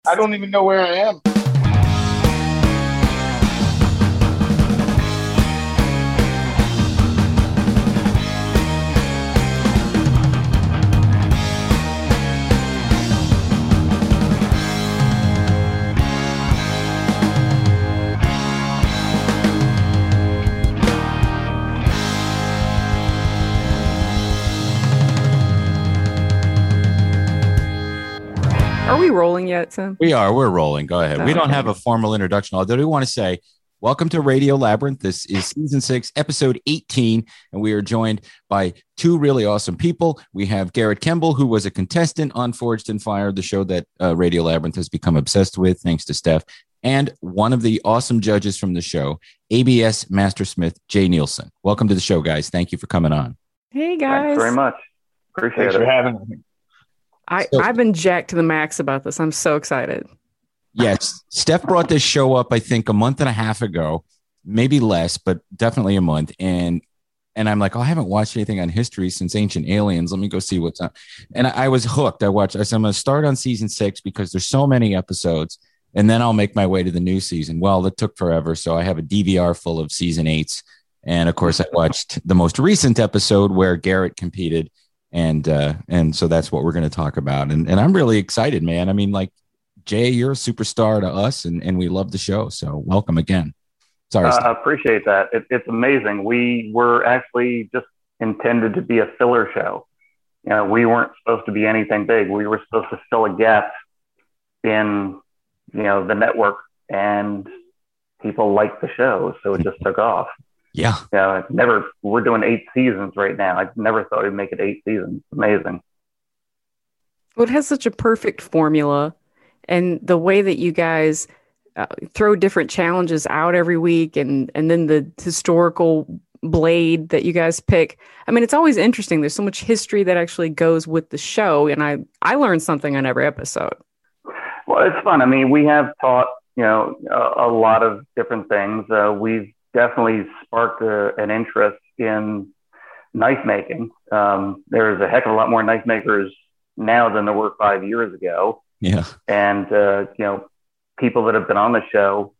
I don't even know where I am. Are we rolling yet, Tim? We are. We're rolling. Go ahead. We don't have a formal introduction, although I do want to say welcome to Radio Labyrinth. This is season 6, episode 18, and we are joined by two really awesome people. We have Garrett Kemble, who was a contestant on Forged in Fire, the show that Radio Labyrinth has become obsessed with, thanks to Steph, and one of the awesome judges from the show, ABS Mastersmith, Jay Nielsen. Welcome to the show, guys. Thank you for coming on. Hey, guys. Thanks very much. Appreciate it. Thanks for having me. I've been jacked to the max about this. I'm so excited. Yes. Steph brought this show up, I think, a month and a half ago, maybe less, but definitely a month. And I'm like, I haven't watched anything on history since Ancient Aliens. Let me go see what's on. And I was hooked. I said, I'm going to start on season 6 because there's so many episodes, and then I'll make my way to the new season. Well, it took forever. So I have a DVR full of season 8s. And of course, I watched the most recent episode where Garrett competed. And so that's what we're going to talk about. And I'm really excited, man. I mean, like, Jay, you're a superstar to us, and we love the show. So welcome again. Sorry. I appreciate that. It's amazing. We were actually just intended to be a filler show. You know, we weren't supposed to be anything big. We were supposed to fill a gap in, the network, and people liked the show. So it just took off. Yeah. We're doing 8 seasons right now. I never thought we'd make it 8 seasons. Amazing. Well, it has such a perfect formula, and the way that you guys throw different challenges out every week, and then the historical blade that you guys pick. I mean, it's always interesting. There's so much history that actually goes with the show, and I learned something on every episode. Well, it's fun. I mean, we have taught, a lot of different things. We've definitely sparked an interest in knife making. There's a heck of a lot more knife makers now than there were 5 years ago. Yeah. And, people that have been on the show,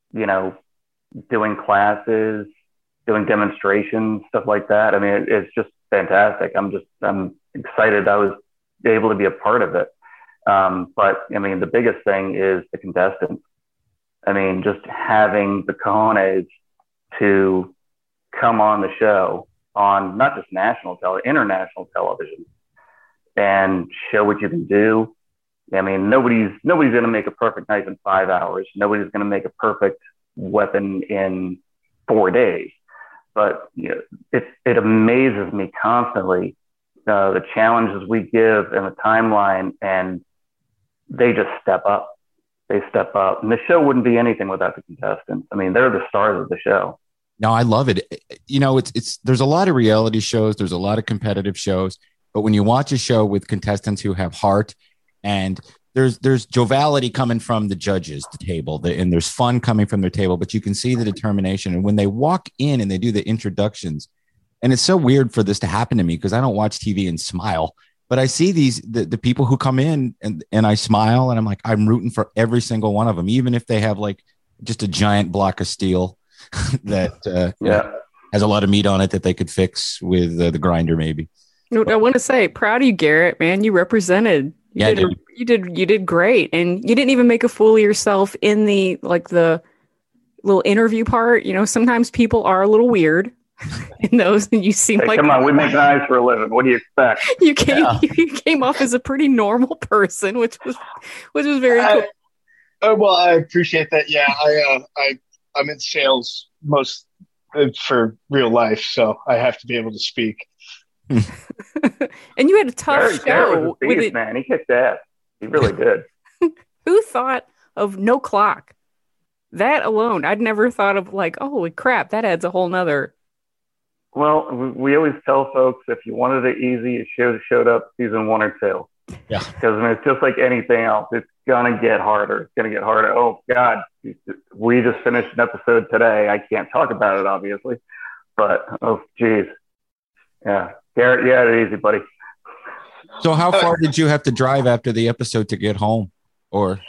doing classes, doing demonstrations, stuff like that. I mean, it's just fantastic. I'm excited I was able to be a part of it. But I mean, the biggest thing is the contestants. I mean, just having the cojones to come on the show on not just international television and show what you can do. I mean, nobody's going to make a perfect knife in 5 hours. Nobody's going to make a perfect weapon in 4 days. But it amazes me constantly, the challenges we give and the timeline, and they just step up. They step up, and the show wouldn't be anything without the contestants. I mean, they're the stars of the show. No, I love it. There's a lot of reality shows. There's a lot of competitive shows, but when you watch a show with contestants who have heart, and there's joviality coming from the judges, the table, and there's fun coming from their table, but you can see the determination. And when they walk in and they do the introductions, and it's so weird for this to happen to me because I don't watch TV and smile, but I see the people who come in and I smile, and I'm like, I'm rooting for every single one of them, even if they have like just a giant block of steel that has a lot of meat on it that they could fix with the grinder, maybe. I want to say, proud of you, Garrett, man. You represented. You did great, and you didn't even make a fool of yourself in the little interview part. Sometimes people are a little weird in those, and you seem like, come on, we make knives for a living. What do you expect? You came off as a pretty normal person, which was very cool. Well, I appreciate that. Yeah, I'm in sales most for real life, so I have to be able to speak. And you had a tough show with it, man. He kicked ass. He really did. Who thought of no clock? That alone, I'd never thought of like, oh, holy crap, that adds a whole nother. Well, we always tell folks, if you wanted it easy, it should have showed up season 1 or 2. Yeah. Because it's just like anything else. It's going to get harder. It's going to get harder. Oh, God. We just finished an episode today. I can't talk about it, obviously. But, oh, geez. Yeah. Garrett, you had it easy, buddy. So how far did you have to drive after the episode to get home? Or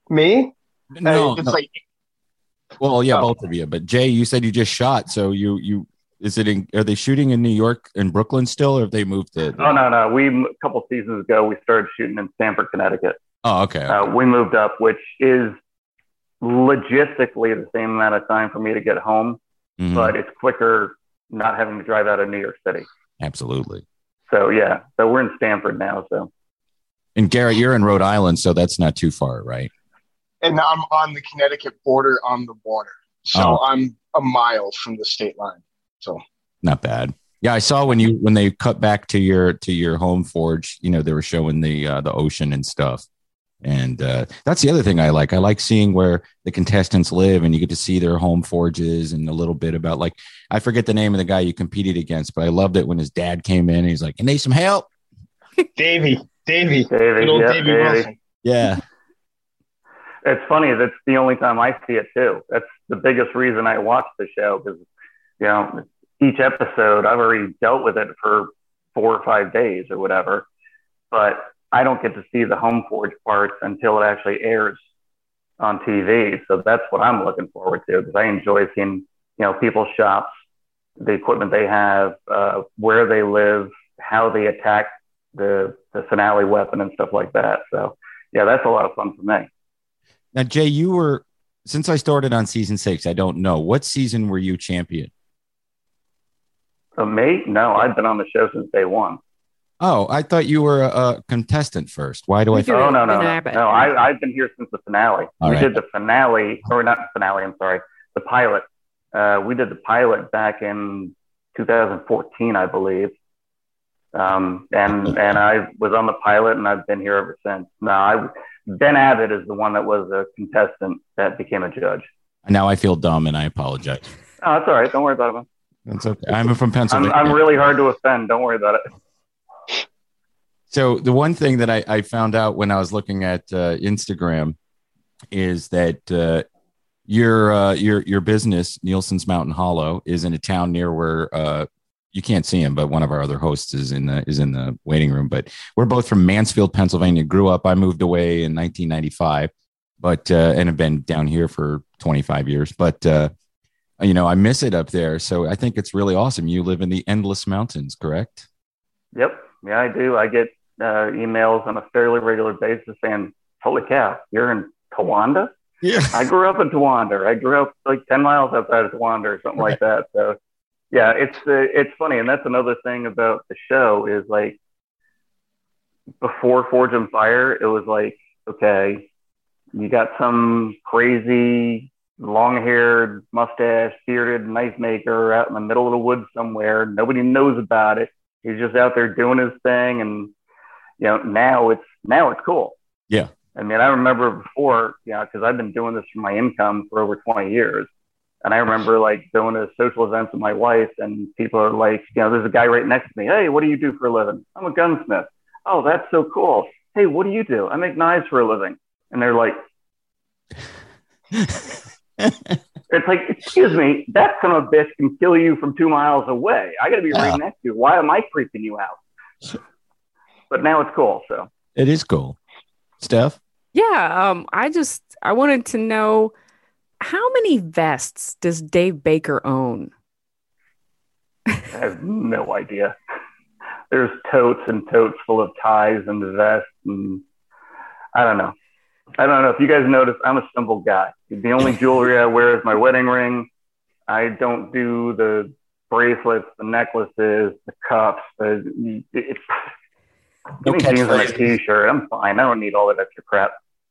Me? No, It's no. like, Well, yeah, oh, both of you. But Jay, you said you just shot. So is it are they shooting in New York and Brooklyn still, or have they moved to? Oh no. A couple seasons ago we started shooting in Stamford, Connecticut. Oh, okay. We moved up, which is logistically the same amount of time for me to get home, but it's quicker not having to drive out of New York City. Absolutely. So yeah, so we're in Stamford now. So, and Garrett, you're in Rhode Island, so that's not too far, right? and I'm on the Connecticut border on the water. So I'm a mile from the state line. So not bad. Yeah, I saw when they cut back to your home forge, they were showing the ocean and stuff. And that's the other thing I like. I like seeing where the contestants live, and you get to see their home forges and a little bit about, like, I forget the name of the guy you competed against, but I loved it when his dad came in and he's like, "You need some help?" Davey, good old Davey Wilson. Yeah. It's funny. That's the only time I see it too. That's the biggest reason I watch the show, because each episode I've already dealt with it for 4 or 5 days or whatever, but I don't get to see the home forge parts until it actually airs on TV. So that's what I'm looking forward to, because I enjoy seeing people's shops, the equipment they have, where they live, how they attack the finale weapon and stuff like that. So yeah, that's a lot of fun for me. Now, Jay, since I started on season 6, I don't know, what season were you champion? Me? No, I've been on the show since day one. Oh, I thought you were a contestant first. Why do I? Oh, no. I've been here since the finale. We did the finale, or not the finale. I'm sorry, the pilot. We did the pilot back in 2014, I believe. And I was on the pilot, and I've been here ever since. No, Ben Abbott is the one that was a contestant that became a judge. Now I feel dumb, and I apologize. Oh, that's all right. Don't worry about it. That's okay. I'm from Pennsylvania. I'm really hard to offend. Don't worry about it. So the one thing that I found out when I was looking at Instagram is that your business, Nielsen's Mountain Hollow, is in a town near where you can't see him, but one of our other hosts is in the waiting room. But we're both from Mansfield, Pennsylvania. Grew up. I moved away in 1995, but and have been down here for 25 years. But I miss it up there. So I think it's really awesome. You live in the Endless Mountains, correct? Yep. Yeah, I do. I get emails on a fairly regular basis saying, "Holy cow, you're in Towanda?" Yeah. I grew up in Towanda. I grew up like 10 miles outside of Towanda or something like that. So yeah, it's funny. And that's another thing about the show is, like, before Forge and Fire, it was like, okay, you got some crazy long-haired, mustache, bearded knife maker out in the middle of the woods somewhere. Nobody knows about it. He's just out there doing his thing. And, now it's cool. Yeah. I mean, I remember before, because I've been doing this for my income for over 20 years. And I remember, like, going to social events with my wife, and people are like, there's a guy right next to me. "Hey, what do you do for a living?" "I'm a gunsmith." "Oh, that's so cool." "Hey, what do you do?" "I make knives for a living." And they're like, it's like, excuse me, that son of a bitch can kill you from 2 miles away. I got to be right next to you. Why am I freaking you out? But now it's cool. So it is cool. Steph? Yeah. I wanted to know, how many vests does Dave Baker own? I have no idea. There's totes and totes full of ties and vests. And I don't know. If you guys notice, I'm a simple guy. The only jewelry I wear is my wedding ring. I don't do the bracelets, the necklaces, the cuffs. Give me jeans and a t-shirt. I'm fine. I don't need all that extra crap.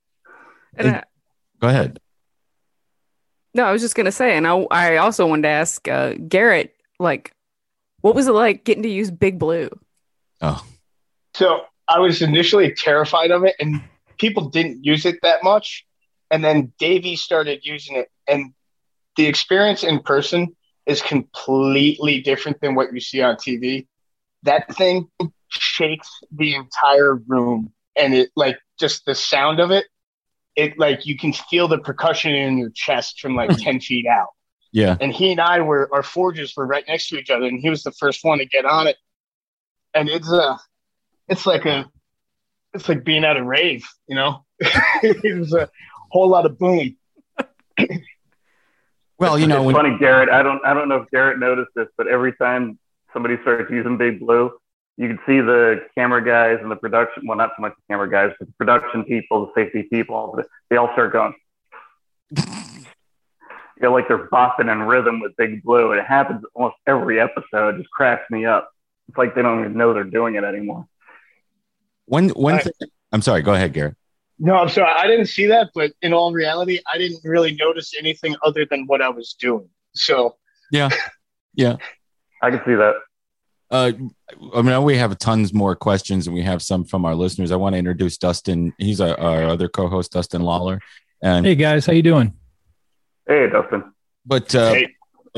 Go ahead. No, I was just going to say, and I also wanted to ask Garrett, like, what was it like getting to use Big Blue? Oh. So I was initially terrified of it, and people didn't use it that much. And then Davey started using it, and the experience in person is completely different than what you see on TV. That thing shakes the entire room, and it, like, just the sound of it, like, you can feel the percussion in your chest from like 10 feet out. Yeah. And he and our forges were right next to each other, and he was the first one to get on it. And it's like being at a rave, It was a whole lot of boom. Well, you know, it's funny, Garrett. I don't know if Garrett noticed this, but every time somebody starts using Big Blue, you can see the camera guys and the production. Well, not so much the camera guys, but the production people, the safety people. They all start going. Like they're bopping in rhythm with Big Blue. And it happens almost every episode. It just cracks me up. It's like they don't even know they're doing it anymore. One thing. I'm sorry. Go ahead, Garrett. No, I'm sorry. I didn't see that, but in all reality, I didn't really notice anything other than what I was doing. So yeah, I can see that. I mean, we have tons more questions, and we have some from our listeners. I want to introduce Dustin. He's our other co-host, Dustin Lawler. And hey guys, how you doing? Hey, Dustin. But hey.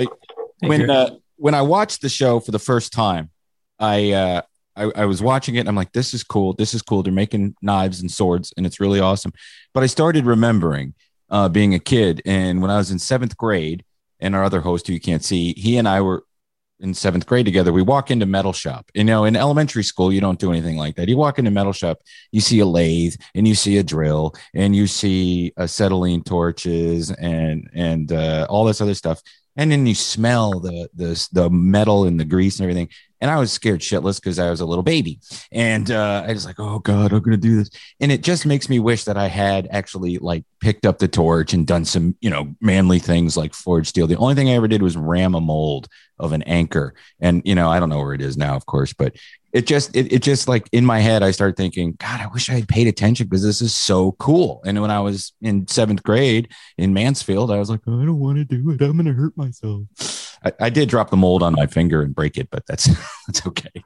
When I watched the show for the first time, I was watching it and I'm like, this is cool. This is cool. They're making knives and swords and it's really awesome. But I started remembering being a kid. And when I was in 7th grade, and our other host who you can't see, he and I were in 7th grade together. We walk into metal shop. You know, in elementary school, you don't do anything like that. You walk into metal shop, you see a lathe and you see a drill and you see acetylene torches and all this other stuff. And then you smell the metal and the grease and everything. And I was scared shitless because I was a little baby. And I was like, oh, God, I'm going to do this. And it just makes me wish that I had actually like picked up the torch and done some, you know, manly things like forge steel. The only thing I ever did was ram a mold of an anchor. And, you know, I don't know where it is now, of course, but it just like in my head, I started thinking, God, I wish I had paid attention because this is so cool. And when I was in 7th grade in Mansfield, I was like, oh, I don't want to do it. I'm going to hurt myself. I did drop the mold on my finger and break it, but that's okay.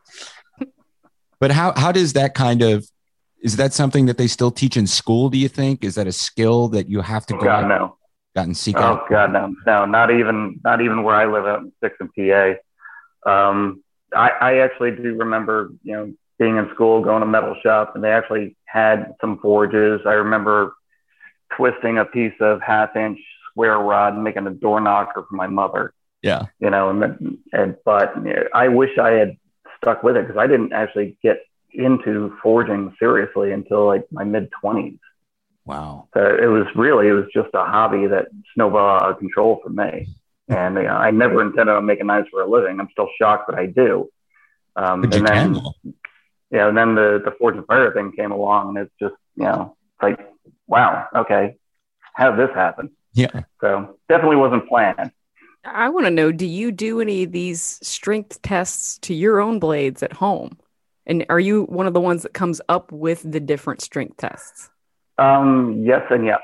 But how does that kind of, is that something that they still teach in school? Do you think? Is that a skill that you have to go out and seek out? Oh God, no, not even where I live out in 6th and PA. I actually do remember, you know, being in school, going to metal shop, and they actually had some forges. I remember twisting a piece of 1/2-inch square rod and making a door knocker for my mother. Yeah. You know, but I wish I had stuck with it because I didn't actually get into forging seriously until like my mid-20s. Wow. So it was just a hobby that snowballed out of control for me. And I never intended on making knives for a living. I'm still shocked that I do. And then the Forge and Fire thing came along, and it's just, you know, like, wow, okay, how did this happen? Yeah. So definitely wasn't planned. I want to know, do you do any of these strength tests to your own blades at home? And are you one of the ones that comes up with the different strength tests? Yes and yes.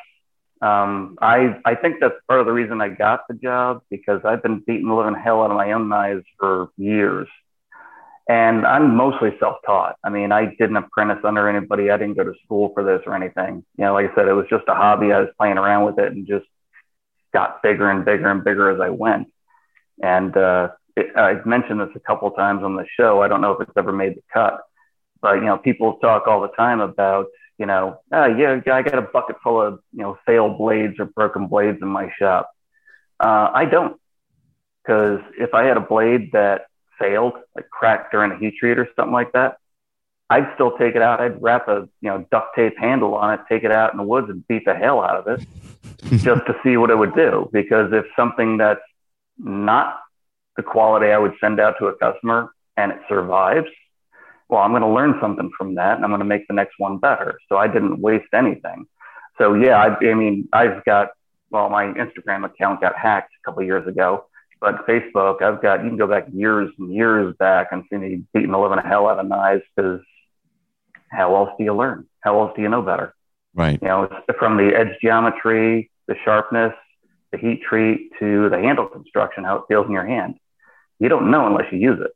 I think that's part of the reason I got the job, because I've been beating the living hell out of my own knives for years. And I'm mostly self-taught. I mean, I didn't apprentice under anybody. I didn't go to school for this or anything. You know, like I said, it was just a hobby. I was playing around with it and just got bigger and bigger and bigger as I went. And I've mentioned this a couple of times on the show. I don't know if it's ever made the cut, but, you know, people talk all the time about, you know, I got a bucket full of, you know, failed blades or broken blades in my shop. I don't, because if I had a blade that failed, like cracked during a heat treat or something like that, I'd still take it out. I'd wrap a, you know, duct tape handle on it, take it out in the woods and beat the hell out of it just to see what it would do. Because if something that's not the quality I would send out to a customer and it survives, well, I'm going to learn something from that and I'm going to make the next one better. So I didn't waste anything. So yeah, I mean, I've got, well, my Instagram account got hacked a couple of years ago, but Facebook, you can go back years and years back and see me beating the living hell out of knives, because how else do you learn? How else do you know better? Right. You know, it's from the edge geometry, the sharpness, the heat treat, to the handle construction, how it feels in your hand. You don't know unless you use it.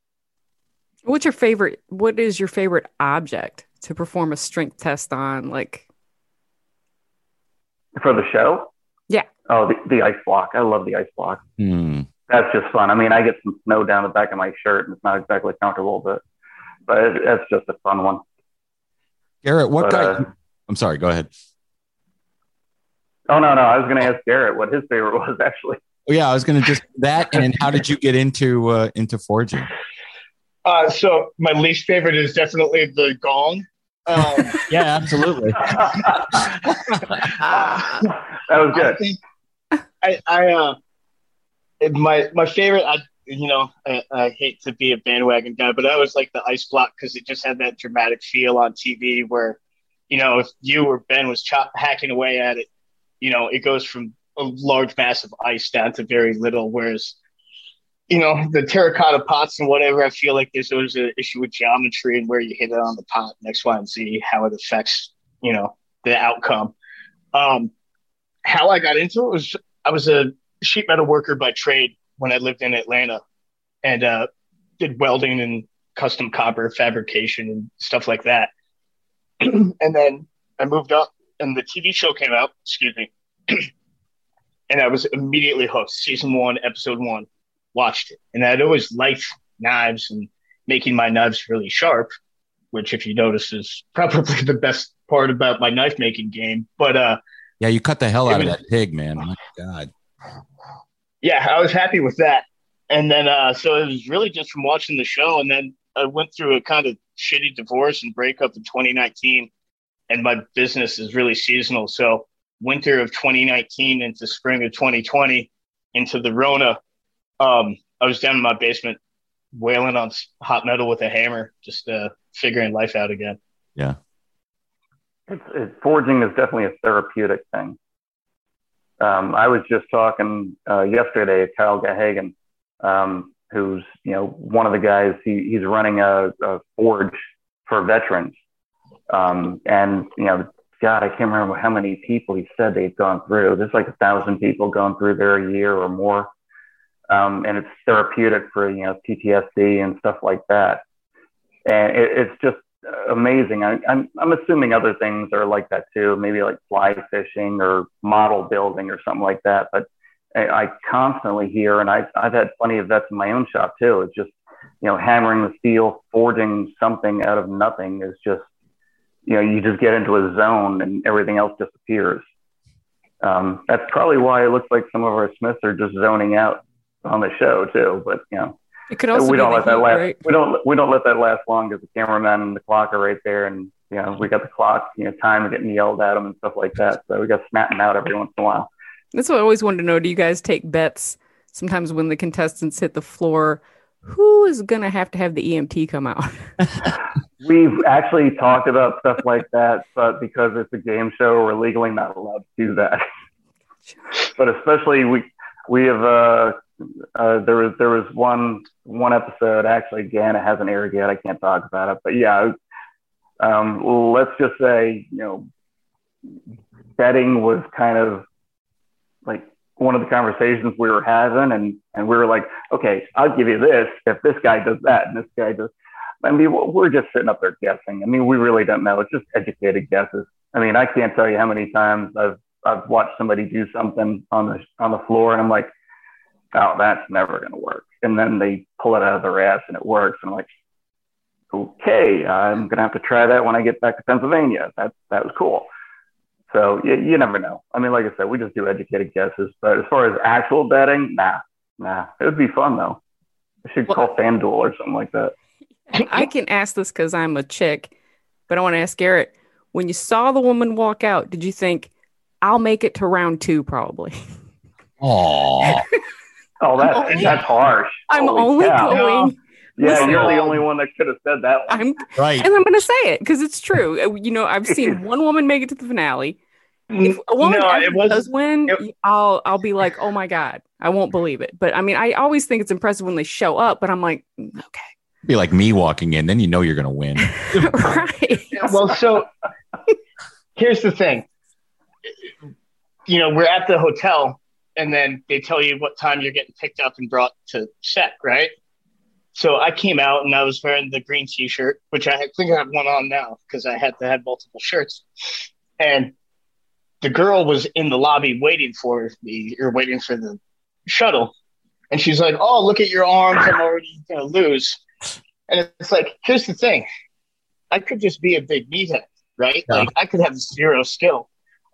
What is your favorite object to perform a strength test on? Like, for the show? Yeah. Oh, the ice block. I love the ice block. That's just fun. I mean, I get some snow down the back of my shirt and it's not exactly comfortable, but it's just a fun one. Garrett, I'm sorry, go ahead. Oh, no. I was going to ask Garrett what his favorite was, actually. Oh, yeah, I was going to just that. And how did you get into forging? So my least favorite is definitely the gong. Yeah, absolutely. That was good. I think my favorite. I hate to be a bandwagon guy, but I always like the ice block because it just had that dramatic feel on TV where, if you or Ben was hacking away at it, it goes from a large mass of ice down to very little. Whereas, the terracotta pots and whatever, I feel like there's always an issue with geometry and where you hit it on the pot and X, Y, and Z, how it affects, the outcome. How I got into it was I was a sheet metal worker by trade when I lived in Atlanta and did welding and custom copper fabrication and stuff like that. And then I moved up and the TV show came out, excuse me, and I was immediately hooked. Season 1, episode 1, watched it. And I'd always liked knives and making my knives really sharp, which if you notice is probably the best part about my knife making game. But yeah, you cut the hell out of that pig, man. My God. Yeah, I was happy with that. And then, so it was really just from watching the show. And then I went through a kind of shitty divorce and breakup in 2019. And my business is really seasonal. So winter of 2019 into spring of 2020 into the Rona, I was down in my basement wailing on hot metal with a hammer, just figuring life out again. Yeah. Forging is definitely a therapeutic thing. I was just talking yesterday to Kyle Gahagan, who's one of the guys. He's running a forge for veterans, and God, I can't remember how many people he said they'd gone through. There's like 1,000 people going through there a year or more, and it's therapeutic for PTSD and stuff like that. And it's just amazing. I'm assuming other things are like that too, maybe like fly fishing or model building or something like that. But I constantly hear, and I've had plenty of vets in my own shop too. It's just, hammering the steel, forging something out of nothing is just, you just get into a zone and everything else disappears. That's probably why it looks like some of our Smiths are just zoning out on the show too. But, it could also we don't let that last. Right? We don't let that last long because the cameraman and the clock are right there, and we got the clock, time getting yelled at them and stuff like that. So we got snapping out every once in a while. That's what I always wanted to know. Do you guys take bets sometimes when the contestants hit the floor? Who is gonna have to have the EMT come out? We've actually talked about stuff like that, but because it's a game show, we're legally not allowed to do that. But especially we have. There was one episode, actually, again, it hasn't aired yet. I can't talk about it, but yeah, let's just say, betting was kind of like one of the conversations we were having, and we were like, okay, I'll give you this if this guy does that and this guy does. I mean, we're just sitting up there guessing. I mean, we really don't know. It's just educated guesses. I mean, I can't tell you how many times I've watched somebody do something on the floor, and I'm like, oh, that's never going to work. And then they pull it out of their ass and it works. And I'm like, okay, I'm going to have to try that when I get back to Pennsylvania. That was cool. So you never know. I mean, like I said, we just do educated guesses. But as far as actual betting, nah. It would be fun, though. I should call FanDuel or something like that. I can ask this because I'm a chick, but I want to ask Garrett, when you saw the woman walk out, did you think, I'll make it to round 2 probably? Oh. Oh, that's harsh. I'm only going. Yeah, listen, you're the only one that could have said that one. Right. And I'm going to say it because it's true. I've seen one woman make it to the finale. If a woman does win, I'll be like, oh my God, I won't believe it. But I mean, I always think it's impressive when they show up, but I'm like, okay. Be like me walking in, then you're going to win. Right. Well, so here's the thing. We're at the hotel. And then they tell you what time you're getting picked up and brought to set, right? So I came out and I was wearing the green T-shirt, which I think I have one on now because I had to have multiple shirts. And the girl was in the lobby waiting for me or waiting for the shuttle. And she's like, oh, look at your arms. I'm already going to lose. And it's like, here's the thing. I could just be a big meathead, right? Yeah. Like I could have zero skill.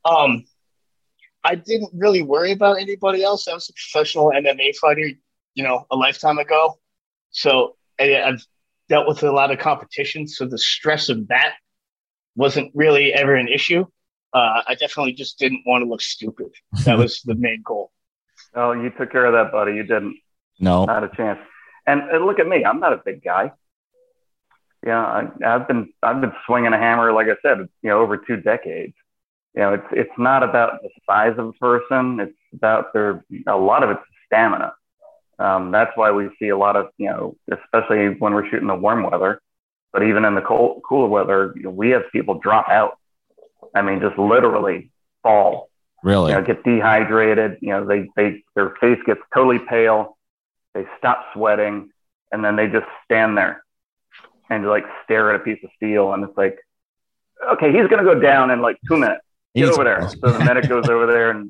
I didn't really worry about anybody else. I was a professional MMA fighter, a lifetime ago. So I've dealt with a lot of competition. So the stress of that wasn't really ever an issue. I definitely just didn't want to look stupid. That was the main goal. Oh, you took care of that, buddy. You didn't. No, not a chance. And look at me. I'm not a big guy. Yeah, I've been swinging a hammer, like I said, over 2 decades. It's not about the size of a person. It's about a lot of it's stamina. That's why we see a lot of, especially when we're shooting the warm weather, but even in the cooler weather, we have people drop out. I mean, just literally fall. really. Get dehydrated. Their face gets totally pale. They stop sweating, and then they just stand there and like stare at a piece of steel. And it's like, okay, he's going to go down in like 2 minutes. Get over there. So the medic goes over there, and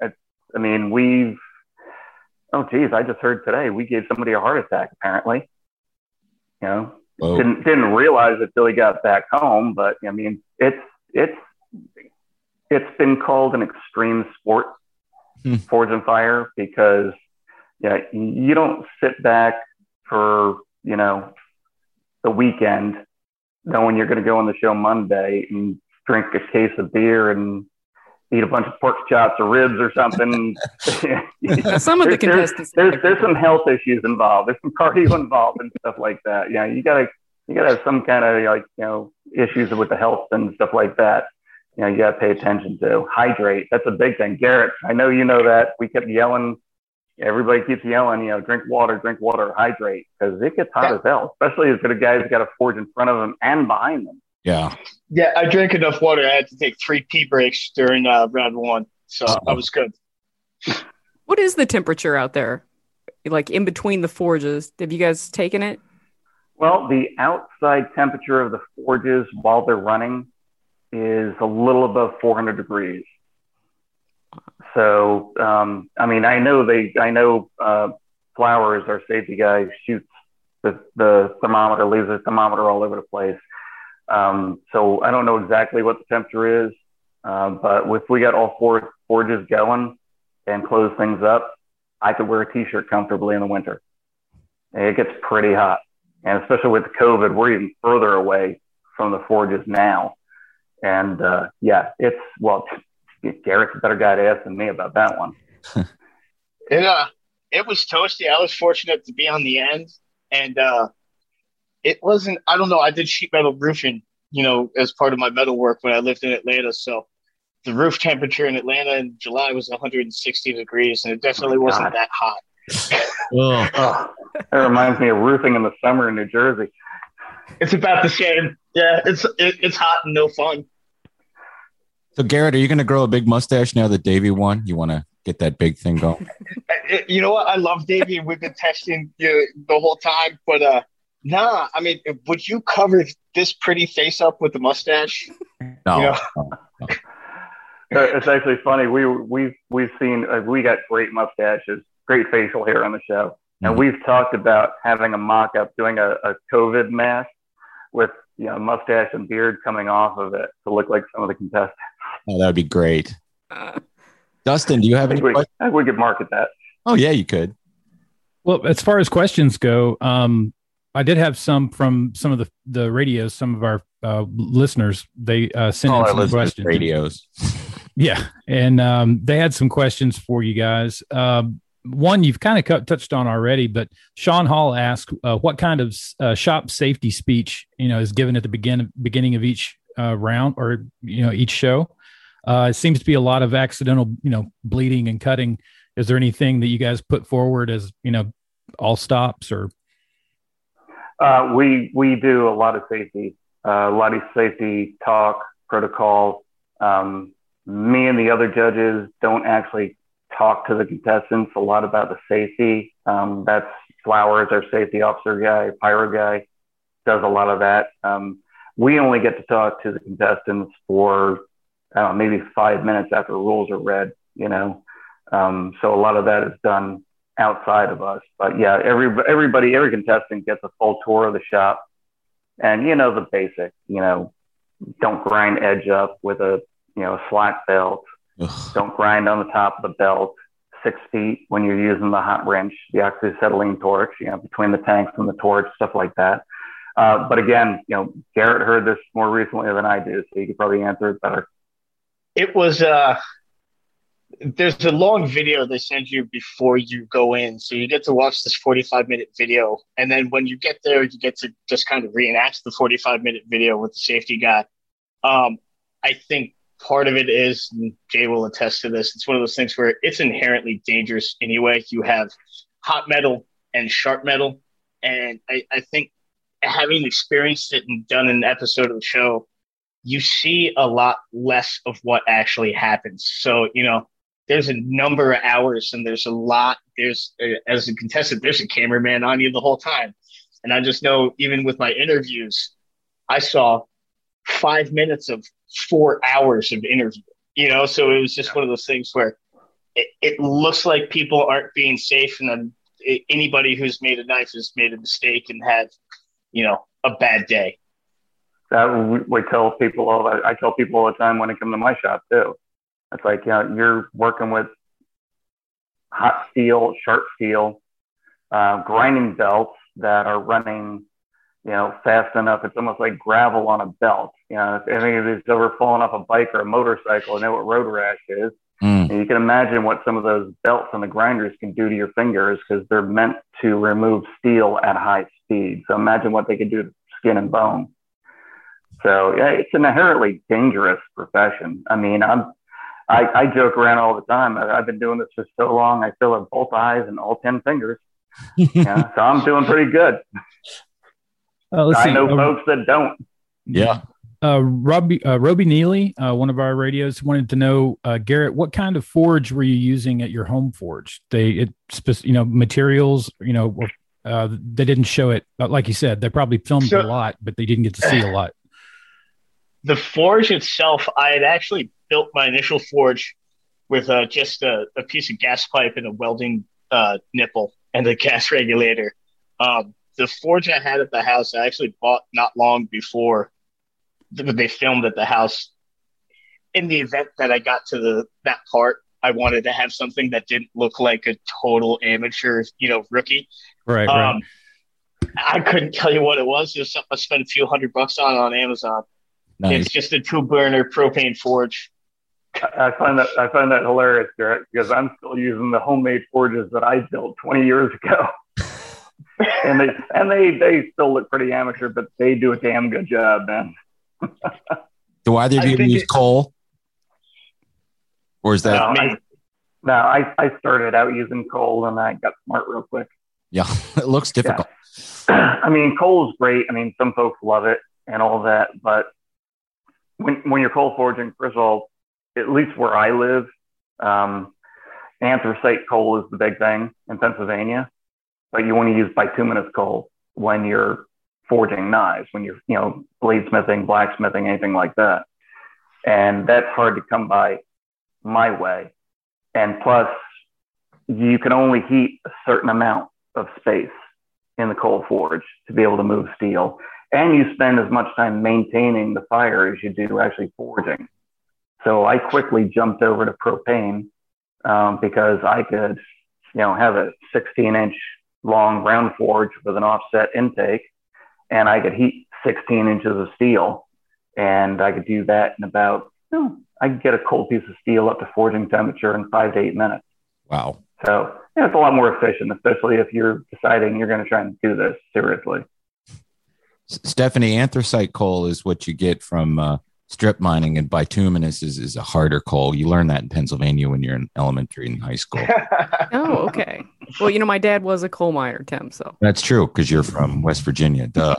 oh geez, I just heard today we gave somebody a heart attack. Apparently, didn't realize it till he got back home. But I mean, it's been called an extreme sport, Forge and Fire, because you don't sit back for the weekend knowing you're going to go on the show Monday and drink a case of beer and eat a bunch of pork chops or ribs or something. Some of the contestants. There's some health issues involved. There's some cardio involved and stuff like that. You gotta have some kind of issues with the health and stuff like that. You gotta pay attention to. Hydrate. That's a big thing. Garrett, I know you know that. We kept yelling. Everybody keeps yelling, drink water, hydrate, because it gets hot as hell, especially if the guys got a forge in front of them and behind them. Yeah. Yeah, I drank enough water. I had to take 3 pee breaks during round 1, so I was good. What is the temperature out there, like in between the forges? Have you guys taken it? Well, the outside temperature of the forges while they're running is a little above 400 degrees. So, I know Flowers, our safety guy, shoots the thermometer, leaves the thermometer all over the place. So I don't know exactly what the temperature is, but if we got all 4 forges going and close things up, I could wear a t-shirt comfortably in the winter. It gets pretty hot. And especially with COVID, we're even further away from the forges now. And Garrett's a better guy to ask than me about that one. It was toasty. I was fortunate to be on the end, and it wasn't. I don't know. I did sheet metal roofing, as part of my metal work when I lived in Atlanta. So the roof temperature in Atlanta in July was 160 degrees, and it definitely wasn't that hot. That reminds me of roofing in the summer in New Jersey. It's about the same. Yeah, it's hot and no fun. So, Garrett, are you going to grow a big mustache now that Davey won? You want to get that big thing going? You know what? I love Davey, and we've been texting the whole time. But nah, I mean, would you cover this pretty face up with the mustache? No. It's actually funny. We've seen we got great mustaches, great facial hair on the show, and we've talked about having a mock-up, doing a COVID mask with mustache and beard coming off of it to look like some of the contestants. Oh, that would be great. Dustin, do you have any questions? I think we could market that. Oh, yeah, you could. Well, as far as questions go, I did have some from some of the radios, some of our listeners. They sent in some questions. Radios. Yeah, and they had some questions for you guys. One you've kind of touched on already, but Sean Hall asked what kind of shop safety speech is given at the beginning of each round or each show. It seems to be a lot of accidental bleeding and cutting. Is there anything that you guys put forward as all stops or? We do a lot of safety talk protocol. Me and the other judges don't actually talk to the contestants a lot about the safety. That's Flowers, our safety officer guy, pyro guy, does a lot of that. We only get to talk to the contestants for maybe 5 minutes after rules are read, so a lot of that is done outside of us. But yeah, every contestant gets a full tour of the shop, and the basic, don't grind edge up with a slack belt. Ugh. Don't grind on the top of the belt 6 feet when you're using the hot wrench, the oxyacetylene torch, between the tanks and the torch, stuff like that. But again, Garrett heard this more recently than I do, so you could probably answer it better. It was there's a long video they send you before you go in, so you get to watch this 45-minute video, and then when you get there, you get to just kind of reenact the 45-minute video with the safety guy. I think part of it is, and Jay will attest to this, it's one of those things where it's inherently dangerous anyway. You have hot metal and sharp metal, and I think having experienced it and done an episode of the show, you see a lot less of what actually happens. So, there's a number of hours and there's as a contestant, there's a cameraman on you the whole time. And I just know, even with my interviews, I saw 5 minutes of 4 hours of interview, so it was just one of those things where it looks like people aren't being safe. And then anybody who's made a knife has made a mistake and had, a bad day. We tell people I tell people all the time when they come to my shop too. It's like, you're working with hot steel, sharp steel, grinding belts that are running, fast enough. It's almost like gravel on a belt. If any of these ever fallen off a bike or a motorcycle, I know what road rash is. And you can imagine what some of those belts and the grinders can do to your fingers, because they're meant to remove steel at high speed. So imagine what they could do to skin and bone. So yeah, it's an inherently dangerous profession. I mean, I joke around all the time. I've been doing this for so long. I still have both eyes and all 10 fingers. So I'm doing pretty good. I know folks that don't. Yeah. Roby Neely, one of our radios, wanted to know, Garrett, what kind of forge were you using at your home forge? Materials, they didn't show it. Like you said, they probably filmed a lot, but they didn't get to see a lot. The forge itself, I had actually built my initial forge with just a piece of gas pipe and a welding nipple and a gas regulator. The forge I had at the house, I actually bought not long before they filmed at the house. In the event that I got to that part, I wanted to have something that didn't look like a total amateur, rookie. Right. I couldn't tell you what it was. It was something I spent a few $100 on Amazon. Nice. It's just a 2-burner propane forge. I find that hilarious, Garrett, because I'm still using the homemade forges that I built 20 years ago. and they still look pretty amateur, but they do a damn good job, man. Do either of you use coal? Or is that? I started out using coal and I got smart real quick. Yeah, it looks difficult. Yeah. I mean, coal is great. I mean, some folks love it and all that, but when you're coal forging, first of all, at least where I live, anthracite coal is the big thing in Pennsylvania, but you want to use bituminous coal when you're forging knives, when you're, bladesmithing, blacksmithing, anything like that. And that's hard to come by my way. And plus, you can only heat a certain amount of space in the coal forge to be able to move steel. And you spend as much time maintaining the fire as you do actually forging. So I quickly jumped over to propane because I could, have a 16-inch long round forge with an offset intake, and I could heat 16 inches of steel. And I could do that in about, I could get a cold piece of steel up to forging temperature in 5 to 8 minutes. Wow. So it's a lot more efficient, especially if you're deciding you're going to try and do this seriously. Stephanie, anthracite coal is what you get from strip mining, and bituminous is a harder coal. You learn that in Pennsylvania when you're in elementary and high school. Oh, okay. Well, my dad was a coal miner, Tim, so. That's true, because you're from West Virginia. Duh.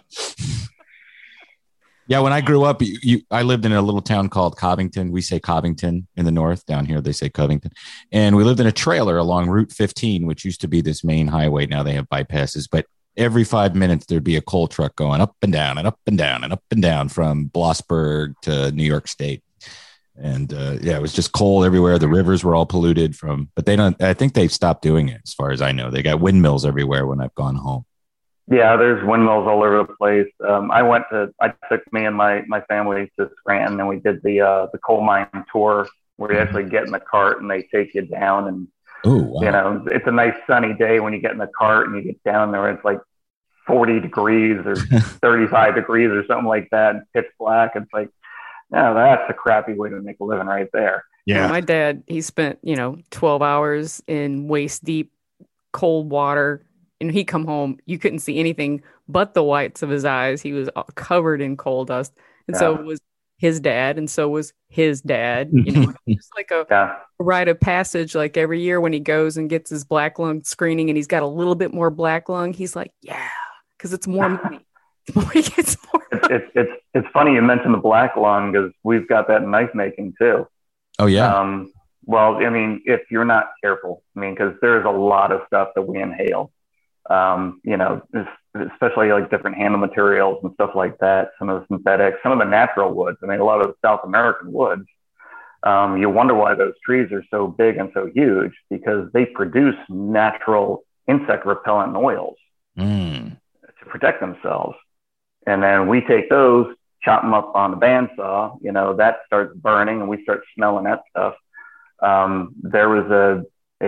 Yeah, when I grew up, I lived in a little town called Covington. We say Covington in the north. Down here, they say Covington. And we lived in a trailer along Route 15, which used to be this main highway. Now they have bypasses. But every 5 minutes, there'd be a coal truck going up and down and up and down and up and down from Blossburg to New York State. And it was just coal everywhere. The rivers were all polluted but I think they've stopped doing it as far as I know. They got windmills everywhere when I've gone home. Yeah, there's windmills all over the place. I took me and my family to Scranton, and we did the coal mine tour where you actually get in the cart and they take you down. And, ooh, wow. it's a nice sunny day when you get in the cart and you get down there. It's like 40 degrees or 35 degrees or something like that, and pitch black. It's like, no, that's a crappy way to make a living right there. Yeah. My dad, he spent, 12 hours in waist deep cold water, and he'd come home. You couldn't see anything but the whites of his eyes. He was covered in coal dust. And so was his dad, and so was his dad. Just like a rite of passage. Like every year when he goes and gets his black lung screening and he's got a little bit more black lung, he's like, yeah, because it's more money. He gets more money. It's funny you mentioned the black lung, because we've got that in knife making too. Oh, yeah. Well, I mean, if you're not careful, because there's a lot of stuff that we inhale, especially like different handle materials and stuff like that, some of the synthetics, some of the natural woods. I mean, a lot of the South American woods, you wonder why those trees are so big and so huge, because they produce natural insect repellent oils to protect themselves. And then we take those, chop them up on the bandsaw, that starts burning and we start smelling that stuff. There was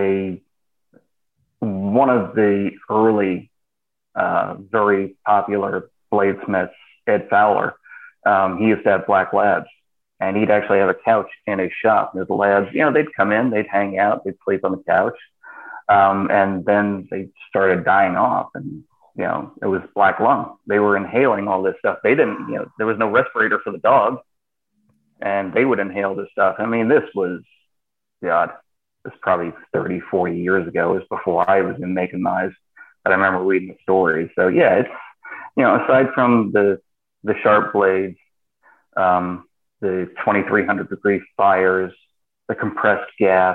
one of the early, very popular bladesmiths, Ed Fowler. He used to have black labs, and he'd actually have a couch in his shop. His labs, they'd come in, they'd hang out, they'd sleep on the couch. And then they started dying off, and, it was black lung. They were inhaling all this stuff. They didn't, there was no respirator for the dog, and they would inhale this stuff. I mean, this was, it's probably 30, 40 years ago. It was before I was in making knives, but I remember reading the story. So yeah, it's, aside from the sharp blades, the 2,300 degree fires, the compressed gas,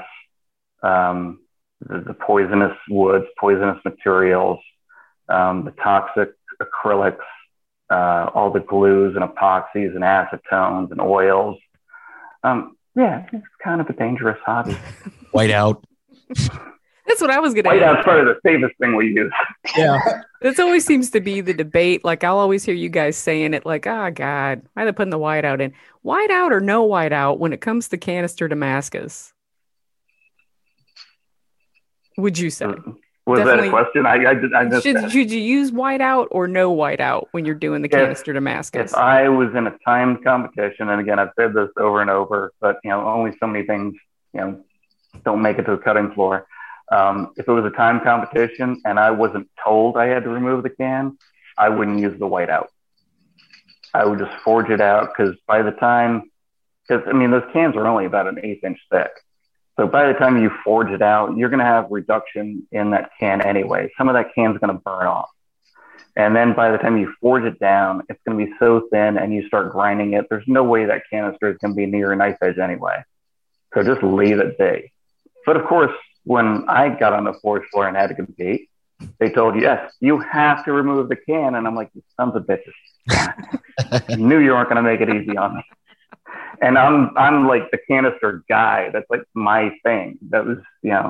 the poisonous woods, poisonous materials, the toxic acrylics, all the glues and epoxies and acetones and oils. Yeah, it's kind of a dangerous hobby. Whiteout. That's what I was going to Whiteout's probably the safest thing we use. Yeah. This always seems to be the debate. Like, I'll always hear you guys saying it like, oh, God, why are they putting the whiteout in? Whiteout or no whiteout when it comes to canister Damascus? Would you say? Was Definitely. That a question? I missed that. Should you use whiteout or no whiteout when you're doing the canister Damascus? If I was in a timed competition, and again, I've said this over and over, but only so many things, don't make it to the cutting floor. If it was a timed competition and I wasn't told I had to remove the can, I wouldn't use the whiteout. I would just forge it out, because those cans are only about an 1/8 inch thick. So by the time you forge it out, you're going to have reduction in that can anyway. Some of that can is going to burn off. And then by the time you forge it down, it's going to be so thin, and you start grinding it. There's no way that canister is going to be near a knife edge anyway. So just leave it be. But of course, when I got on the forge floor and had to compete, they told you, yes, you have to remove the can. And I'm like, you sons of bitches. Knew you weren't going to make it easy on me. And I'm like the canister guy. That's like my thing. That was,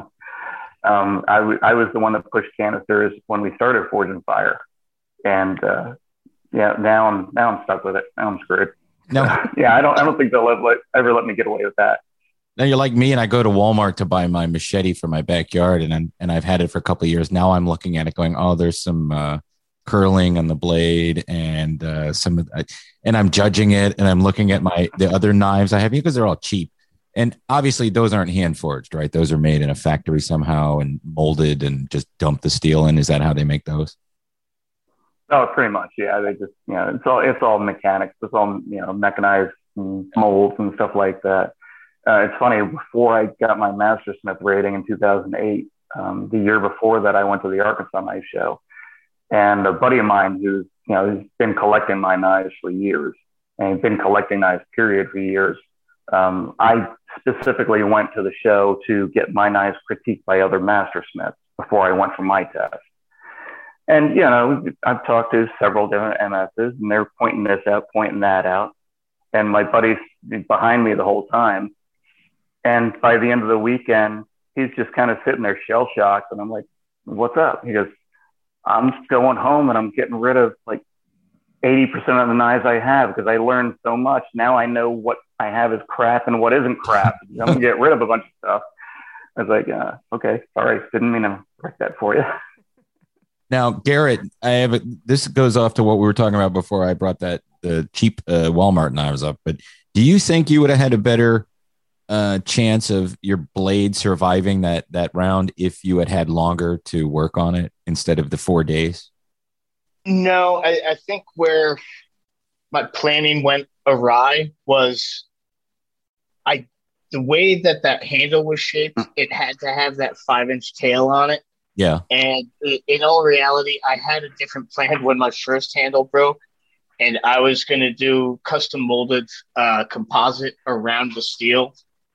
I was the one that pushed canisters when we started Forge and Fire. And now I'm stuck with it. Now I'm screwed. No. Yeah, I don't think they'll ever let me get away with that. Now you're like me, and I go to Walmart to buy my machete for my backyard, and I've had it for a couple of years. Now I'm looking at it going, oh, there's some curling on the blade, and and I'm judging it, and I'm looking at the other knives I have, because they're all cheap. And obviously those aren't hand forged, right? Those are made in a factory somehow and molded and just dump the steel in. Is that how they make those? Oh, pretty much. Yeah. They just, it's all mechanics. It's all, mechanized molds and stuff like that. It's funny, before I got my Mastersmith rating in 2008, the year before that, I went to the Arkansas Knife Show, and a buddy of mine who's been collecting my knives for years, and he's been collecting knives period for years. I specifically went to the show to get my knives critiqued by other Mastersmiths before I went for my test. And, I've talked to several different MSs, and they're pointing this out, pointing that out. And my buddy's behind me the whole time. And by the end of the weekend, he's just kind of sitting there shell shocked. And I'm like, what's up? He goes, I'm going home and I'm getting rid of like 80% of the knives I have, because I learned so much. Now I know what I have is crap and what isn't crap. I'm going to get rid of a bunch of stuff. I was like, okay, sorry. Didn't mean to wreck that for you. Now, Garrett, this goes off to what we were talking about before I brought the cheap Walmart knives up. But do you think you would have had a better chance of your blade surviving that round if you had longer to work on it instead of the 4 days? No, I think where my planning went awry was the way that handle was shaped, it had to have that 5-inch tail on it. Yeah. And in all reality, I had a different plan when my first handle broke, and I was going to do custom molded composite around the steel.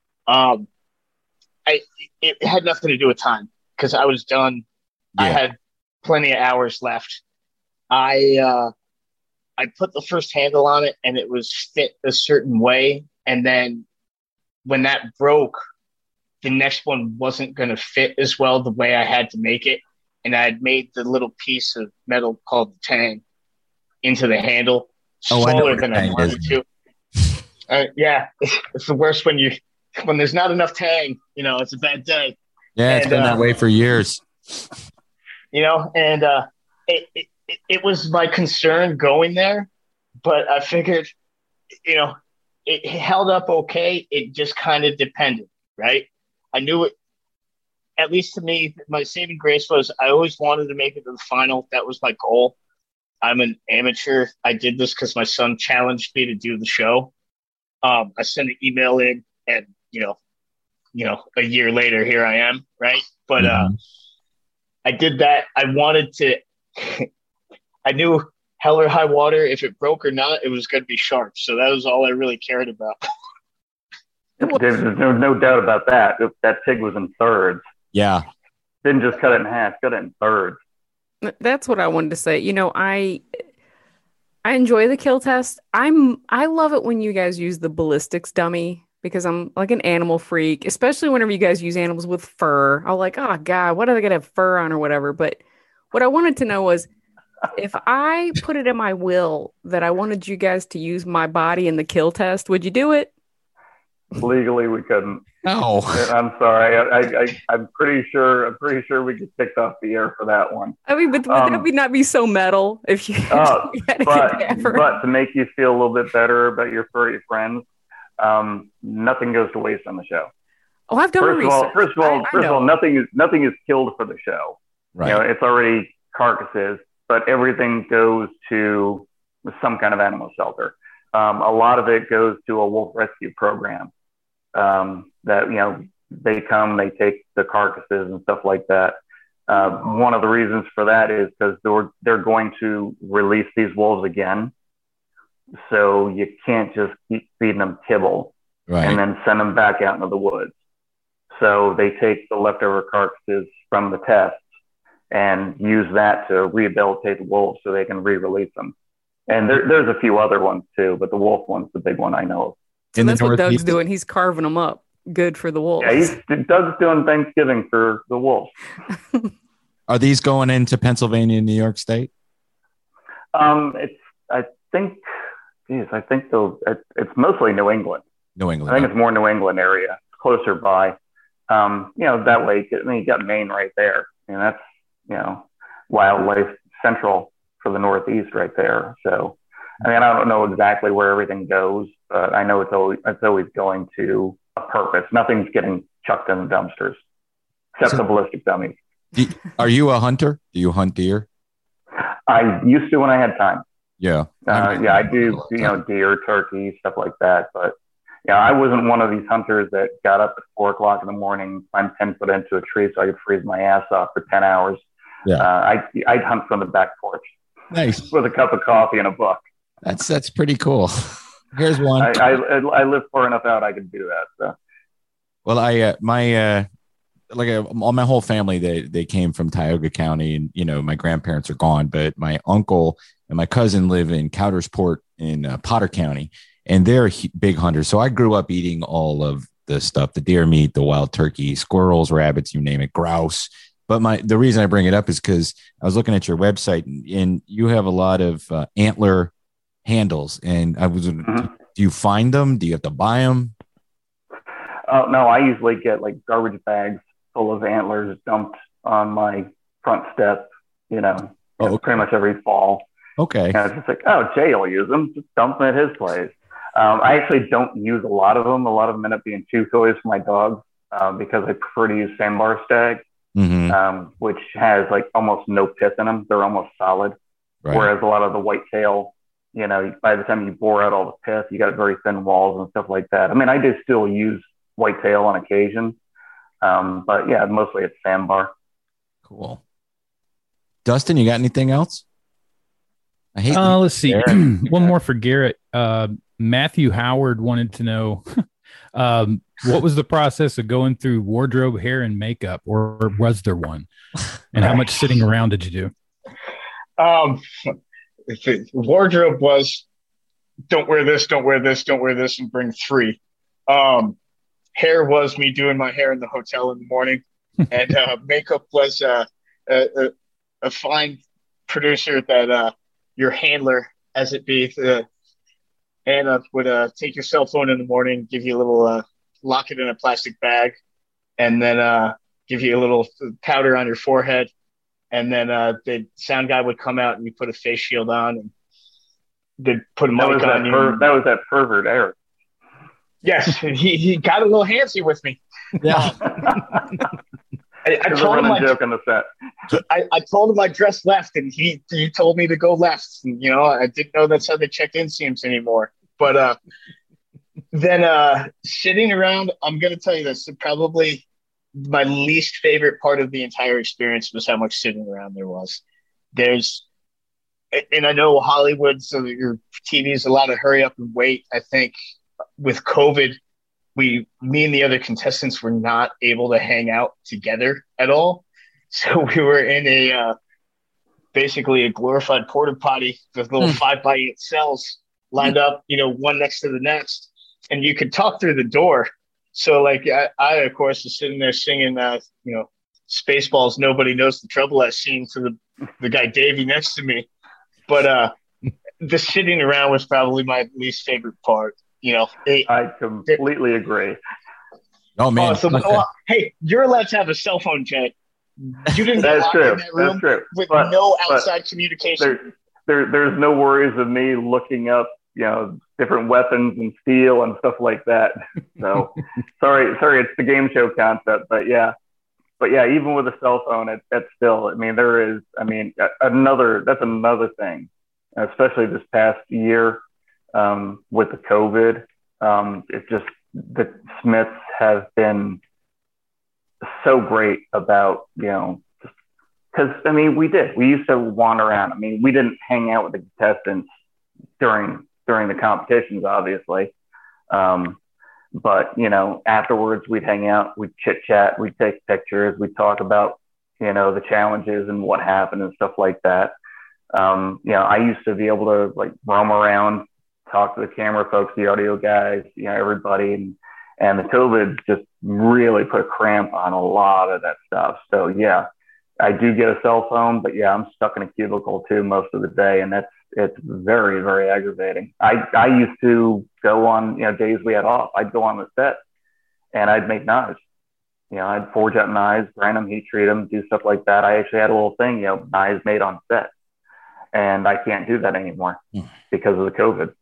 It had nothing to do with time because I was done. Yeah. I had plenty of hours left. I put the first handle on it, and it was fit a certain way, and then when that broke, the next one wasn't going to fit as well the way I had to make it. And I had made the little piece of metal called the tang into the handle, smaller than I wanted to. Yeah, it's the worst when there's not enough tang, it's a bad day. Yeah, it's been that way for years. And it was my concern going there, but I figured, it held up okay. It just kind of depended, right? I knew it, at least to me, my saving grace was I always wanted to make it to the final. That was my goal. I'm an amateur. I did this because my son challenged me to do the show. I sent an email in, and, a year later, here I am, right? But I did that. I wanted to – I knew – hell or high water, if it broke or not, it was going to be sharp. So that was all I really cared about. There's no doubt about that. That pig was in thirds. Yeah. Didn't just cut it in half, cut it in thirds. That's what I wanted to say. I enjoy the kill test. I love it when you guys use the ballistics dummy because I'm like an animal freak, especially whenever you guys use animals with fur. I'm like, oh God, what are they going to have fur on or whatever? But what I wanted to know was, if I put it in my will that I wanted you guys to use my body in the kill test, would you do it? Legally, we couldn't. No, I'm sorry. I'm pretty sure we get kicked off the air for that one. I mean, but would that not be so metal if you? But to make you feel a little bit better about your furry friends, nothing goes to waste on the show. Oh, I've done research. First of all, nothing is killed for the show. Right. It's already carcasses. But everything goes to some kind of animal shelter. A lot of it goes to a wolf rescue program that, they come, they take the carcasses and stuff like that. One of the reasons for that is because they're going to release these wolves again. So you can't just keep feeding them kibble and then send them back out into the woods. So they take the leftover carcasses from the test and use that to rehabilitate the wolves so they can re-release them. And there's a few other ones too, but the wolf one's the big one I know of. So that's what Doug's doing. He's carving them up. Good for the wolves. Yeah, Doug's doing Thanksgiving for the wolves. Are these going into Pennsylvania and New York State? I think it's mostly New England. New England. I think it's more New England area, closer by. That way, you got Maine right there. That's, wildlife central for the Northeast right there. So, I don't know exactly where everything goes, but I know it's always going to a purpose. Nothing's getting chucked in the dumpsters except the ballistic dummies. Are you a hunter? Do you hunt deer? I used to when I had time. Yeah. I do, deer, turkey, stuff like that. But I wasn't one of these hunters that got up at 4:00 in the morning, climbed 10 foot into a tree so I could freeze my ass off for 10 hours. Yeah. I'd hunt from the back porch. Nice. With a cup of coffee and a book. That's pretty cool. Here's one. I live far enough out I could do that. So. Well, all my whole family, they came from Tioga County, and my grandparents are gone, but my uncle and my cousin live in Coudersport in Potter County, and they're big hunters. So I grew up eating all of the stuff, the deer meat, the wild turkey, squirrels, rabbits, you name it, grouse. But the reason I bring it up is because I was looking at your website, and you have a lot of antler handles. And do you find them? Do you have to buy them? No, I usually get like garbage bags full of antlers dumped on my front step, pretty much every fall. Okay. And it's just like, oh, Jay will use them. Just dump them at his place. I actually don't use a lot of them. A lot of them end up being chew toys for my dogs because I prefer to use Sandbar Stag, which has like almost no pith in them. They're almost solid. Right. Whereas a lot of the whitetail, by the time you bore out all the pith, you got very thin walls and stuff like that. I mean, I do still use whitetail on occasion. But yeah, mostly it's Sandbar. Cool. Dustin, you got anything else? I hate. Let's see. One more for Garrett. Matthew Howard wanted to know what was the process of going through wardrobe, hair, and makeup, or was there one? And how much sitting around did you do? Wardrobe was don't wear this, don't wear this, don't wear this, and bring 3. Hair was me doing my hair in the hotel in the morning, and makeup was a fine producer that your handler, as it be, Anna would take your cell phone in the morning, give you a little lock it in a plastic bag, and then give you a little powder on your forehead, and then the sound guy would come out and you put a face shield on, and they'd put a mic on you. That was that pervert Eric. Yes, he got a little handsy with me. Yeah. I told him I told him I dressed left, and he told me to go left. And, I didn't know that's how they checked in seams anymore. But then sitting around, I'm going to tell you this. Probably my least favorite part of the entire experience was how much sitting around there was. And I know Hollywood, so your TV is a lot of hurry up and wait. I think with COVID, me and the other contestants were not able to hang out together at all. So we were in basically a glorified porta potty with little 5x8 cells lined up, one next to the next, and you could talk through the door. So like I of course was sitting there singing, Spaceballs, Nobody Knows the Trouble I've Seen to the guy Davey next to me. But the sitting around was probably my least favorite part. I completely agree. Oh man! Hey, you're allowed to have a cell phone, Jay. You didn't get locked in that room with no outside communication. There's no worries of me looking up, different weapons and steel and stuff like that. So sorry, it's the game show concept, but yeah, even with a cell phone, that's still. I mean, that's another thing, especially this past year. With the COVID, it's just the Smiths have been so great about, because we used to wander around. I mean, we didn't hang out with the contestants during the competitions, obviously. But, afterwards we'd hang out, we'd chit chat, we'd take pictures, we'd talk about, the challenges and what happened and stuff like that. I used to be able to like roam around, talk to the camera folks, the audio guys, everybody. And the COVID just really put a cramp on a lot of that stuff. So yeah, I do get a cell phone, but yeah, I'm stuck in a cubicle too most of the day. And it's very, very aggravating. I used to go on, days we had off, I'd go on the set and I'd make knives. I'd forge out knives, grind them, heat treat them, do stuff like that. I actually had a little thing, knives made on set. And I can't do that anymore because of the COVID.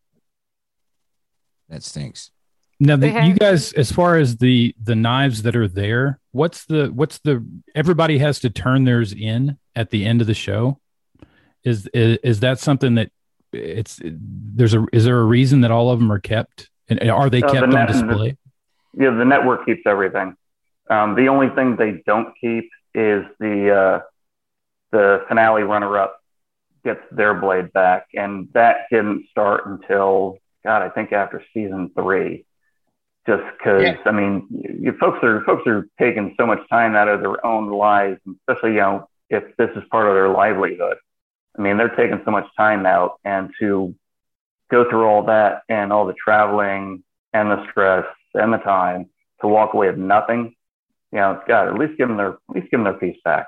That stinks. Now, you guys, as far as the knives that are there, what's the everybody has to turn theirs in at the end of the show? Is that something that is there a reason that all of them are kept, and are they kept on display? The network keeps everything. The only thing they don't keep is the finale runner-up gets their blade back, and that didn't start until I think after season 3. Just because, folks are taking so much time out of their own lives, especially, if this is part of their livelihood. I mean, they're taking so much time out, and to go through all that and all the traveling and the stress and the time to walk away with nothing, at least give them their piece back,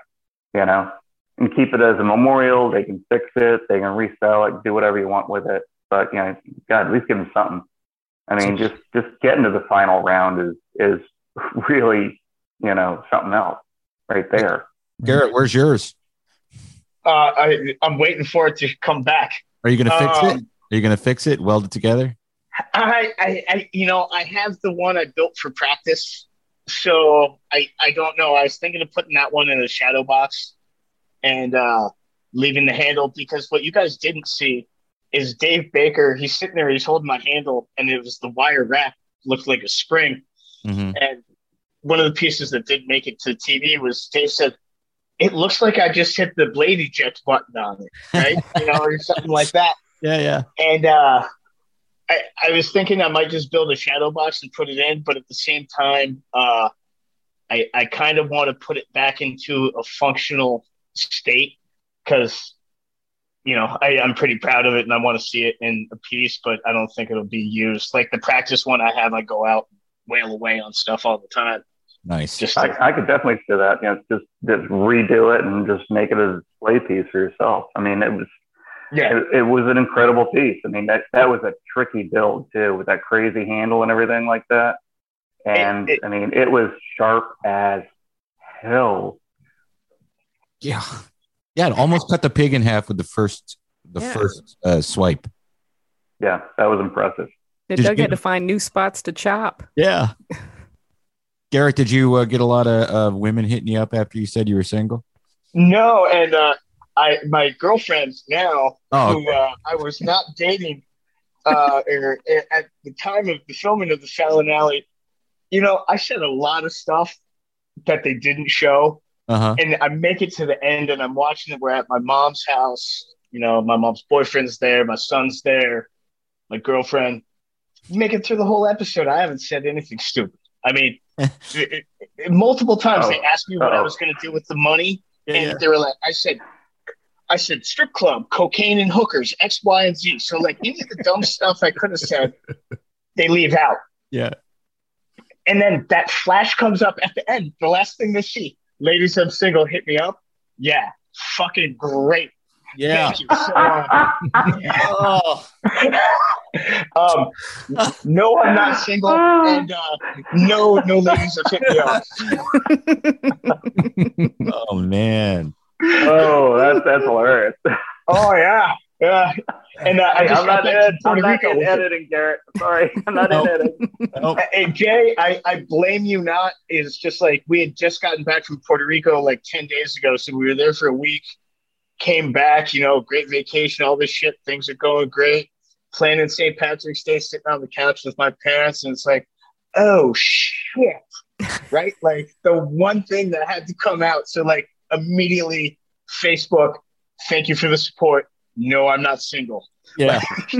and keep it as a memorial. They can fix it, they can resell it, do whatever you want with it. But, at least give them something. I mean, just getting to the final round is really, something else right there. Garrett, where's yours? I'm waiting for it to come back. Are you going to fix it? Are you going to fix it? Weld it together? I have the one I built for practice, so I don't know. I was thinking of putting that one in a shadow box and leaving the handle, because what you guys didn't see is Dave Baker. He's sitting there, he's holding my handle, and it was the wire wrap, looked like a spring. Mm-hmm. And one of the pieces that did make it to TV was Dave said, "It looks like I just hit the blade eject button on it," right? Or something like that. Yeah. And I was thinking I might just build a shadow box and put it in, but at the same time, I kind of want to put it back into a functional state, because, I'm pretty proud of it and I want to see it in a piece, but I don't think it'll be used. Like the practice one I have, I go out and wail away on stuff all the time. Nice. I could definitely see that. Just redo it and just make it a display piece for yourself. I mean, it was an incredible piece. I mean, that was a tricky build too, with that crazy handle and everything like that. And I mean, it was sharp as hell. Yeah. Yeah. It almost cut the pig in half with the first swipe. Yeah. That was impressive. Doug had to find new spots to chop. Yeah. Garrett, did you get a lot of women hitting you up after you said you were single? No. And, my girlfriend now, who I was not dating at the time of the filming of the Fallon Alley, I said a lot of stuff that they didn't show. Uh-huh. And I make it to the end and I'm watching it. We're at my mom's house. My mom's boyfriend's there. My son's there. My girlfriend. Make it through the whole episode. I haven't said anything stupid. I mean, multiple times they asked me what I was going to do with the money. And they were like, I said, strip club, cocaine and hookers, X, Y, and Z. So, like, any of the dumb stuff I could have said, they leave out. Yeah. And then that flash comes up at the end. The last thing they see, ladies, I'm single, hit me up. Yeah. Fucking great. Yeah. Thank you so much. No, I'm not single. And no ladies have hit me up. Oh, man. Oh, that's hilarious. Oh yeah. And I'm not in editing, Garrett. Sorry, I'm not in editing. And Jay, I blame you not. It's just like we had just gotten back from Puerto Rico like 10 days ago, so we were there for a week. Came back, great vacation, all this shit. Things are going great. Planning St. Patrick's Day, sitting on the couch with my parents, and it's like, oh shit, right? Like the one thing that had to come out. So like. Immediately, Facebook, thank you for the support. No, I'm not single. Yeah.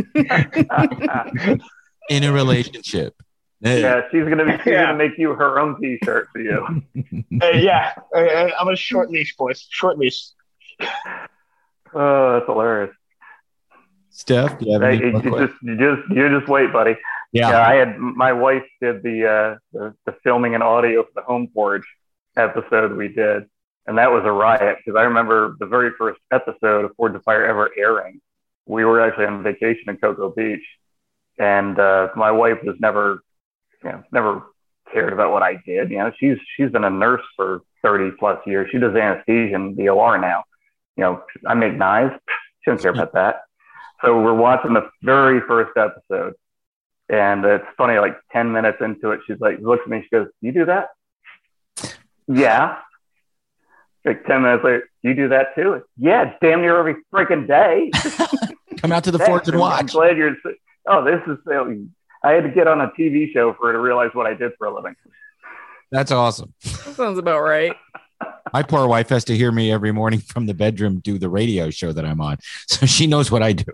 In a relationship. Yeah, she's gonna make you her own T-shirt for you. I'm a short leash, boys. Short leash. Oh, that's hilarious. Steph, do you have any you just wait, buddy. Yeah. My wife did the filming and audio for the Home Forge episode we did. And that was a riot, because I remember the very first episode of Forge of Fire ever airing. We were actually on vacation in Cocoa Beach, and my wife was never cared about what I did. She's been a nurse for 30 plus years. She does anesthesia in the OR now. I make knives. She doesn't care about that. So we're watching the very first episode, and it's funny. Like 10 minutes into it, she's like, looks at me, she goes, "You do that?" Yeah. Like 10 minutes later, you do that too? Yeah, damn near every freaking day. Come out to the Forge and watch. I'm glad you're. Oh, this is. I had to get on a TV show for her to realize what I did for a living. That's awesome. That sounds about right. My poor wife has to hear me every morning from the bedroom do the radio show that I'm on, so she knows what I do.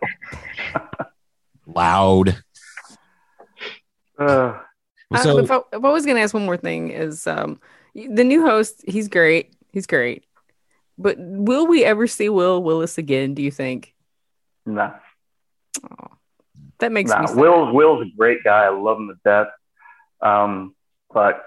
Loud. So if I was going to ask one more thing, is the new host? He's great. He's great. But will we ever see Will Willis again, do you think? No. Oh, that makes me sad. Will's a great guy. I love him to death. But,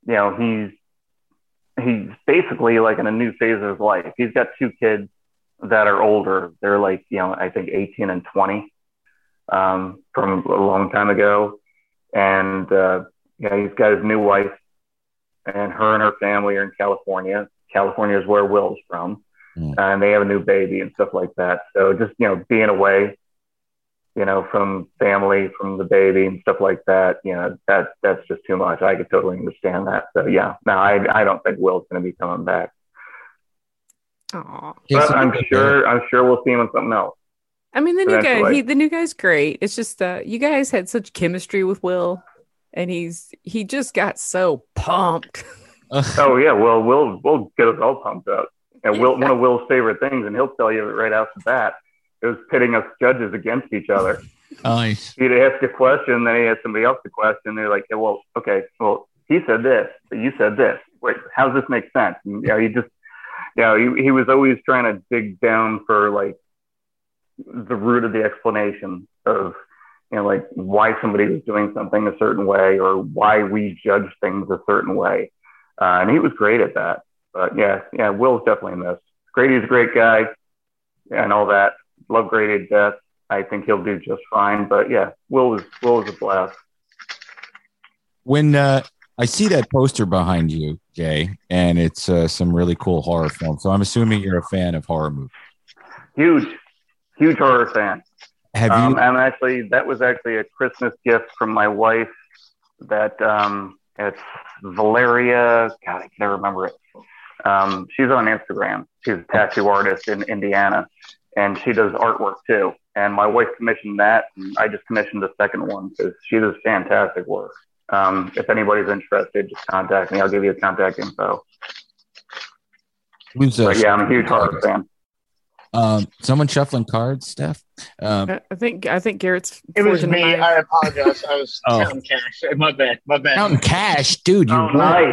he's basically like in a new phase of his life. He's got two kids that are older. They're like, I think 18 and 20 from a long time ago. And, he's got his new wife, and her family are in California. California is where Will's from. and they have a new baby and stuff like that. So just, being away, from family, from the baby and stuff like that, that's just too much. I could totally understand that. So yeah, no, I don't think Will's going to be coming back. Aw. But I'm sure we'll see him in something else. I mean, the new guy's great. It's just you guys had such chemistry with Will, and he just got so pumped. Oh yeah, well, we'll get us all pumped up. And one of Will's favorite things, and he'll tell you right off the bat, it was pitting us judges against each other. Nice. He'd ask a question, then he had somebody else to question. They're like, he said this, but you said this. Wait, how does this make sense? And, he was always trying to dig down for like the root of the explanation of, like why somebody was doing something a certain way or why we judge things a certain way. And he was great at that. But yeah, Will's definitely missed. Grady's a great guy and all that. Love Grady to death. I think he'll do just fine. But yeah, Will was a blast. When I see that poster behind you, Jay, and it's some really cool horror film. So I'm assuming you're a fan of horror movies. Huge horror fan. Have you? That was actually a Christmas gift from my wife. That it's Valeria. God, I can never remember it. She's on Instagram. She's a tattoo artist in Indiana, and she does artwork too. And my wife commissioned that, and I just commissioned the second one because she does fantastic work. If anybody's interested, just contact me. I'll give you the contact info. But yeah, I'm a huge horror fan. Someone shuffling cards, Steph? I think Garrett's. It was me. I apologize. I was counting cash. My bad. Counting cash, dude. You're nice.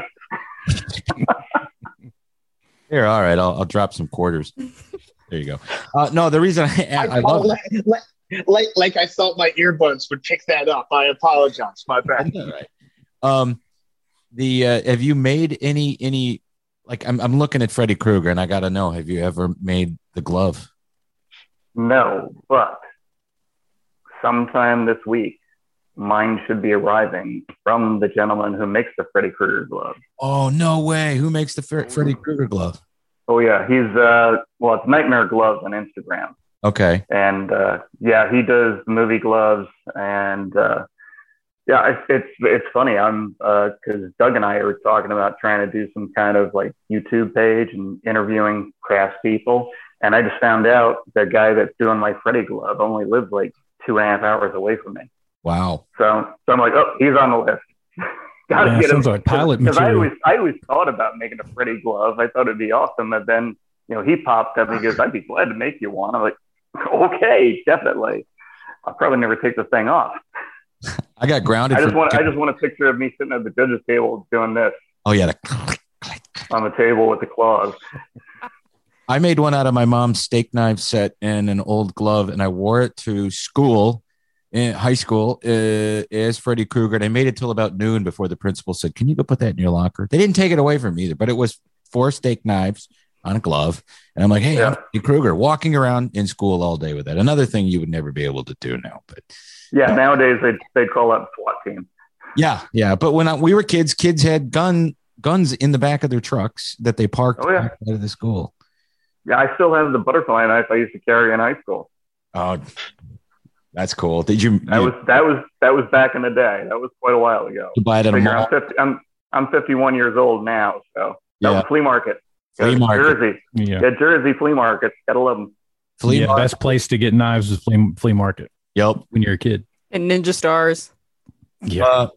Here, all right. I'll drop some quarters. There you go. No, the reason I love like I thought my earbuds would pick that up. I apologize. My bad. Right. Have you made any like I'm looking at Freddy Krueger and I got to know, have you ever made the glove? No, but sometime this week mine should be arriving from the gentleman who makes the Freddy Krueger glove. Oh, no way. Who makes the Freddy Krueger glove? Oh yeah, he's it's Nightmare Gloves on Instagram. Okay. And he does movie gloves, and it's funny. I'm because Doug and I were talking about trying to do some kind of like YouTube page and interviewing craft people, and I just found out the guy that's doing my Freddy glove only lives like 2.5 hours away from me. Wow. So I'm like, oh, he's on the list. Gotta get him. Sounds like pilot material. Because I always thought about making a Freddy glove. I thought it'd be awesome, and then he popped up and he goes, "I'd be glad to make you one." I'm like, okay, definitely. I'll probably never take the thing off. I got grounded. I just want a picture of me sitting at the judge's table doing this. Oh yeah, on the table with the claws. I made one out of my mom's steak knife set and an old glove, and I wore it to school, in high school, as Freddy Krueger. And I made it till about noon before the principal said, "Can you go put that in your locker?" They didn't take it away from me either, but it was 4 steak knives on a glove. And I'm like, hey, I'm Freddy Krueger, walking around in school all day with that. Another thing you would never be able to do now. But nowadays they'd call up SWAT team. Yeah. But when we were kids had guns in the back of their trucks that they parked out of the school. Yeah, I still have the butterfly knife I used to carry in high school. Oh, that's cool. Did you? That was back in the day. That was quite a while ago. You buy it at a mall? I'm 51 years old now, so that was flea market. Jersey. Yeah. Jersey flea market. Gotta love them. Flea market. Best place to get knives is flea market. Yep. When you're a kid. And Ninja Stars. Yeah.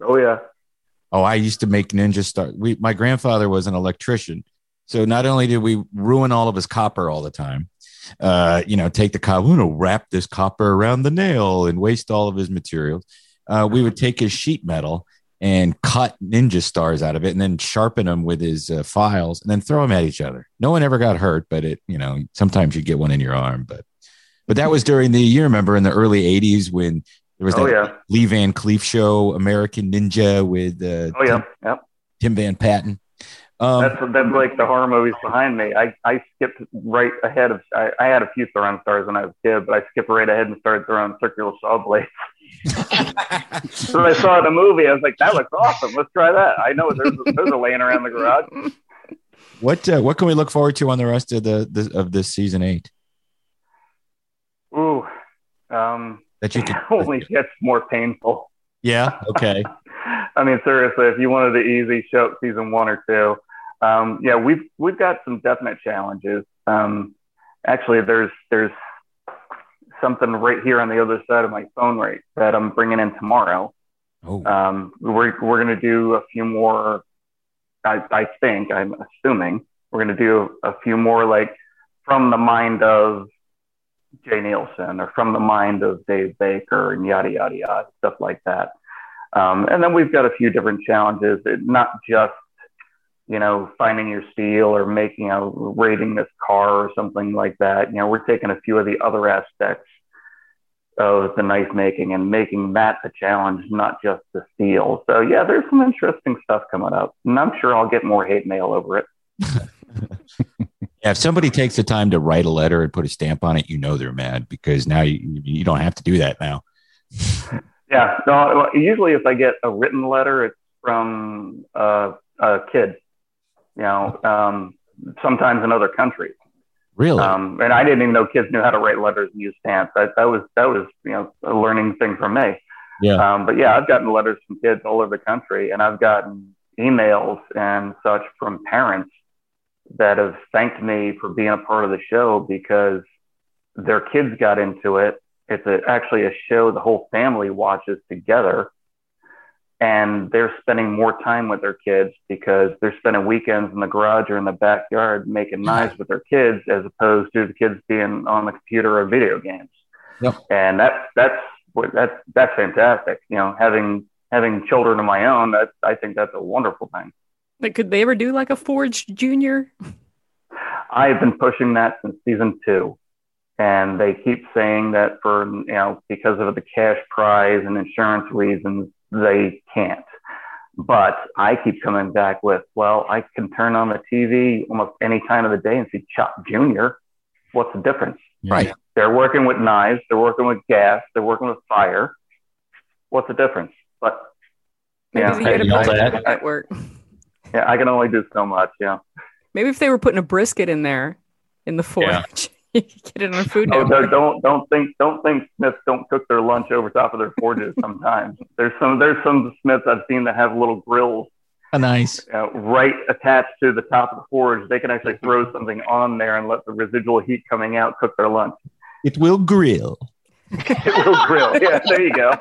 I used to make Ninja Stars. My grandfather was an electrician. So not only did we ruin all of his copper all the time, take the copper, wrap this copper around the nail and waste all of his materials. We would take his sheet metal and cut Ninja Stars out of it and then sharpen them with his files and then throw them at each other. No one ever got hurt, but sometimes you get one in your arm. But that was during you remember in the early 80s when there was that Lee Van Cleef show, American Ninja with Tim Van Patten. That's like the horror movies behind me. I skipped right ahead of. I had a few throwing stars when I was a kid, but I skipped right ahead and started throwing circular saw blades. So I saw the movie. I was like, "That looks awesome. Let's try that." I know those are laying around the garage. What can we look forward to on the rest of of this season 8? Ooh, That you could it only gets more painful. Yeah. Okay. I mean, seriously, if you wanted the easy show, season 1 or 2, yeah, we've got some definite challenges. Actually, there's something right here on the other side of my phone right that I'm bringing in tomorrow. Oh. We're going to do a few more. I'm assuming we're going to do a few more, like from the mind of Jay Nielsen or from the mind of Dave Baker and yada, yada, yada, stuff like that. And then we've got a few different challenges, not just, finding your steel or rating this car or something like that. We're taking a few of the other aspects of the knife making and making that the challenge, not just the steel. So yeah, there's some interesting stuff coming up, and I'm sure I'll get more hate mail over it. Yeah, if somebody takes the time to write a letter and put a stamp on it, they're mad, because now you don't have to do that now. Yeah. No, usually if I get a written letter, it's from a kid, sometimes in other countries. Really? And I didn't even know kids knew how to write letters and use stamps. That was a learning thing for me. Yeah. But yeah, I've gotten letters from kids all over the country, and I've gotten emails and such from parents that have thanked me for being a part of the show because their kids got into it. It's actually a show the whole family watches together, and they're spending more time with their kids because they're spending weekends in the garage or in the backyard making knives with their kids, as opposed to the kids being on the computer or video games. Yep. And that's fantastic. Having children of my own, I think that's a wonderful thing. Like, could they ever do like a Forged Junior? I've been pushing that since season 2. And they keep saying that because of the cash prize and insurance reasons, they can't. But I keep coming back with, well, I can turn on the TV almost any time of the day and see Chop Junior. What's the difference? Right. They're working with knives. They're working with gas. They're working with fire. What's the difference? But Maybe they get a brisket network. Yeah, I can only do so much. Yeah. Maybe if they were putting a brisket in there in the Forge. Yeah. You could get it on Food Network. Don't think Smiths don't cook their lunch over top of their forges. Sometimes there's some Smiths I've seen that have little grills. Nice. Right attached to the top of the forge. They can actually throw something on there and let the residual heat coming out cook their lunch. It will grill. It will grill. Yeah, there you go.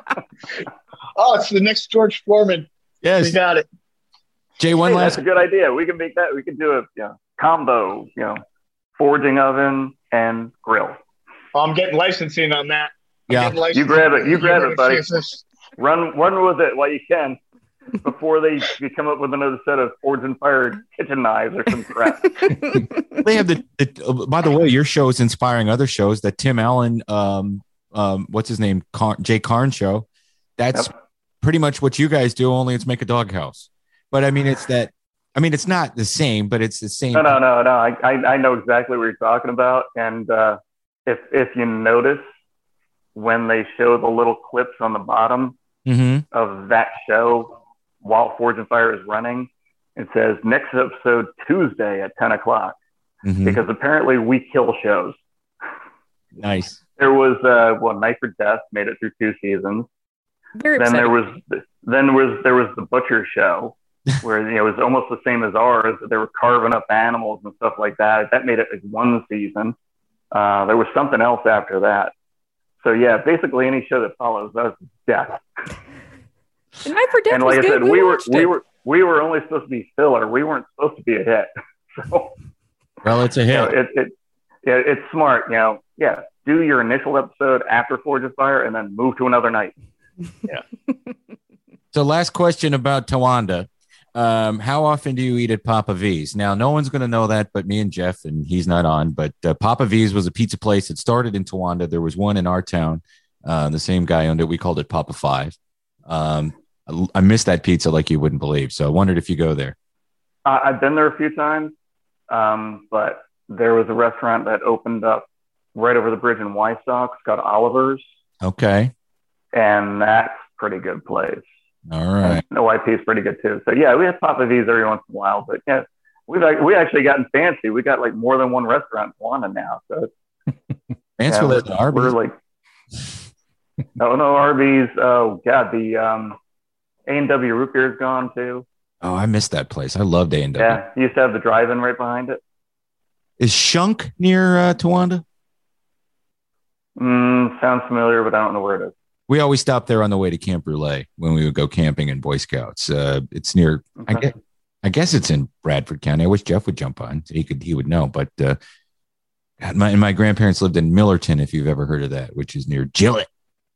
Oh, it's the next George Foreman. Yes, we got it. Jay, that's a good idea. We can make that. We can do a combo. Forging oven and grill. Oh, I'm getting licensing on that. Yeah, you grab it, buddy. Run with it while you can before they come up with another set of Forged and Fire kitchen knives or some crap. They have by the way, your show is inspiring other shows. That Tim Allen, what's his name, Jay Karn show. That's pretty much what you guys do. Only it's make a doghouse. But I mean, it's not the same, but it's the same. No. I know exactly what you're talking about. And if you notice when they show the little clips on the bottom of that show while Forged and Fire is running, it says next episode Tuesday at 10 o'clock because apparently we kill shows. Nice. There was Knife or Death made it through 2 seasons. Very then upsetting. there was the Butcher Show. Where it was almost the same as ours. They were carving up animals and stuff like that. That made it like 1 season. There was something else after that. So yeah, basically any show that follows us is death. And Knife or Death and like was I good. said, we were only supposed to be filler. We weren't supposed to be a hit. So well, it's a hit. It's smart. Yeah, do your initial episode after Forged and Fire, and then move to another night. Yeah. So last question about Towanda. How often do you eat at Papa V's? Now, no one's going to know that but me and Jeff, and he's not on. But Papa V's was a pizza place. It started in Towanda. There was one in our town. The same guy owned it. We called it Papa Five. I miss that pizza like you wouldn't believe. So I wondered if you go there. I've been there a few times, but there was a restaurant that opened up right over the bridge in Wysocks. It's called Oliver's. Okay. And that's a pretty good place. All right. And OIP is pretty good too. So yeah, we have Papa V's every once in a while, but yeah, We actually gotten fancy. We got like more than one restaurant in Towanda now. So Fancy with Arby's. We're like, no Arby's. Oh God, the A&W root beer is gone too. Oh, I missed that place. I loved A&W. Yeah, you used to have the drive-in right behind it. Is Shunk near Towanda? Sounds familiar, but I don't know where it is. We always stopped there on the way to Camp Brûlée when we would go camping in Boy Scouts. It's near. Okay. I guess it's in Bradford County. I wish Jeff would jump on. So he would know. But my grandparents lived in Millerton, if you've ever heard of that, which is near Gillett.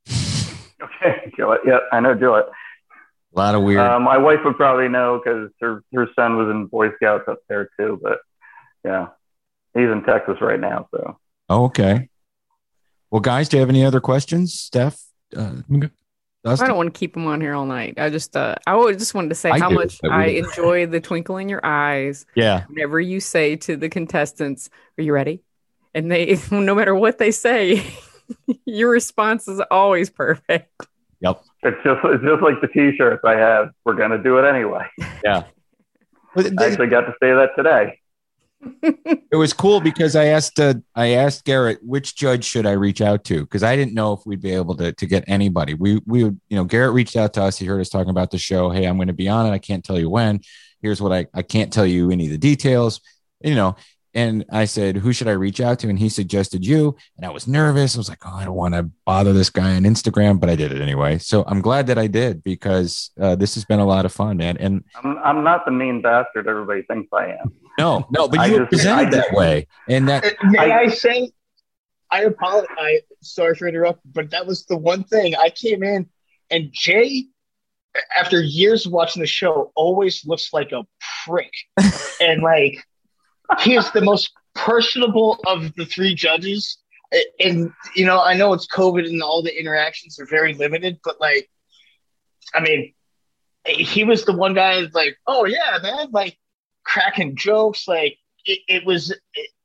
Okay, Gillett. Yeah, I know Gillett. A lot of weird. My wife would probably know because her son was in Boy Scouts up there too. But yeah, he's in Texas right now. So. Oh, okay. Well, guys, do you have any other questions, Steph? I don't want to keep them on here all night. I just wanted to say how much I enjoy the twinkle in your eyes. Yeah. Whenever you say to the contestants, "Are you ready?" and they, no matter what they say, your response is always perfect. Yep. It's just like the T-shirts I have. We're gonna do it anyway. Yeah. I actually got to say that today. It was cool because I asked Garrett which judge should I reach out to, because I didn't know if we'd be able to get anybody. We would, Garrett reached out to us. He heard us talking about the show. Hey, I'm going to be on it. I can't tell you when. Here's what I can't tell you any of the details. And I said, who should I reach out to? And he suggested you. And I was nervous. I was like, oh, I don't want to bother this guy on Instagram, but I did it anyway. So I'm glad that I did, because this has been a lot of fun, man. And I'm not the mean bastard everybody thinks I am. No, but you presented that way. And that I say, I apologize. Sorry for interrupting, but that was the one thing. I came in, and Jay, after years of watching the show, always looks like a prick. And like, he is the most personable of the three judges. And, I know it's COVID and all the interactions are very limited, but like, I mean, he was the one guy that's like, oh yeah, man, like cracking jokes. Like I was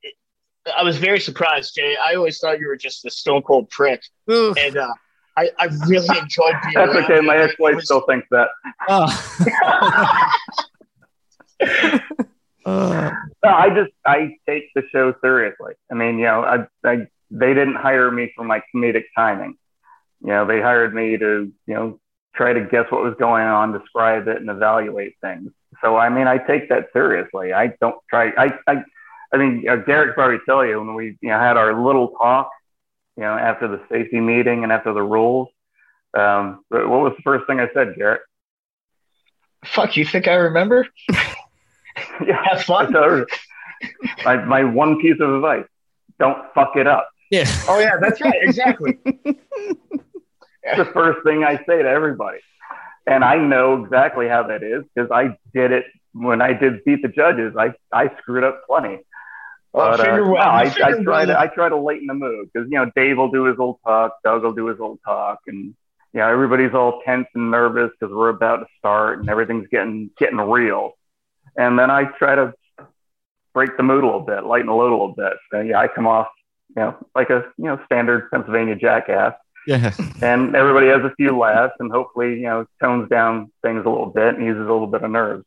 very surprised, Jay. I always thought you were just a stone cold prick. Ooh. And I really enjoyed being That's around okay. you. My ex-wife still thinks that. No, I take the show seriously. I mean, they didn't hire me for my comedic timing. They hired me to, try to guess what was going on, describe it, and evaluate things. So, I mean, I take that seriously. I don't try. I mean, Garrett probably tell you when we, had our little talk, after the safety meeting and after the rules. What was the first thing I said, Garrett? Fuck, you think I remember? Yeah, have fun. My one piece of advice: don't fuck it up. Yeah. Oh yeah, that's right. Exactly. It's the first thing I say to everybody, and I know exactly how that is because I did it when I did Beat the Judges. I screwed up plenty. But I try to lighten the mood because Dave will do his old talk, Doug will do his old talk, and everybody's all tense and nervous because we're about to start and everything's getting real. And then I try to break the mood a little bit, lighten the load a little bit. So, I come off, like a, standard Pennsylvania jackass. Yeah. And everybody has a few laughs and hopefully, tones down things a little bit and uses a little bit of nerves.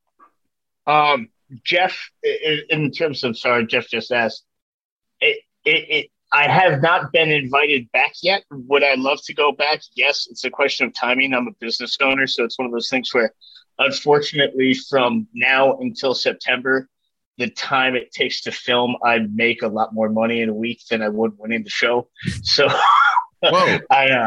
Jeff, in terms of, sorry, Jeff just asked, I have not been invited back yet. Would I love to go back? Yes. It's a question of timing. I'm a business owner. So it's one of those things where, unfortunately, from now until September, the time it takes to film, I make a lot more money in a week than I would winning the show. So, whoa.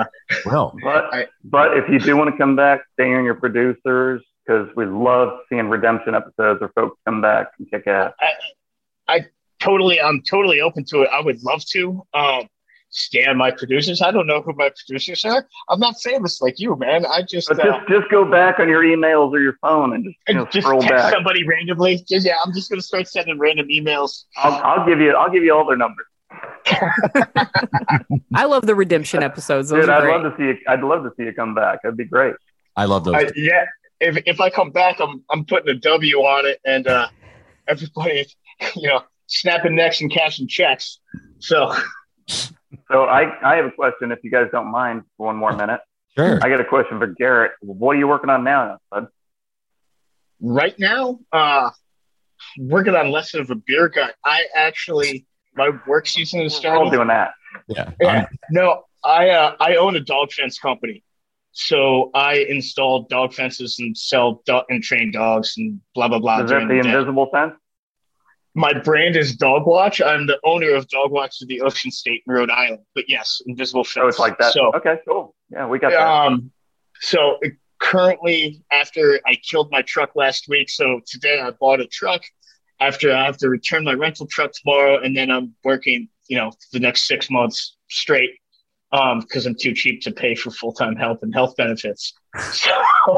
But if you do want to come back, stay on your producers because we love seeing redemption episodes where folks come back and kick ass. I'm totally open to it. I would love to. Stay on my producers. I don't know who my producers are. I'm not famous like you, man. Just go back on your emails or your phone and just scroll text back somebody randomly. I'm just going to start sending random emails. I'll give you all their numbers. I love the redemption episodes. Dude, I'd love to see you come back. That'd be great. I love those. If I come back, I'm putting a W on it, and everybody, snapping necks and cashing checks. So I have a question, if you guys don't mind, for one more minute. Sure. I got a question for Garrett. What are you working on now, bud? Right now, working on less of a beer gut. My work season is We're all starting. doing that. Yeah. Yeah. No, I own a dog fence company. So I install dog fences and sell and train dogs and blah, blah, blah. Is that the invisible fence? My brand is Dog Watch. I'm the owner of Dog Watch of the Ocean State in Rhode Island. But yes, invisible fence. Oh, it's like that. So, okay, cool. Yeah, we got that. So currently, after I killed my truck last week, so today I bought a truck. After I have to return my rental truck tomorrow, and then I'm working, the next 6 months straight, because I'm too cheap to pay for full-time help and health benefits. So,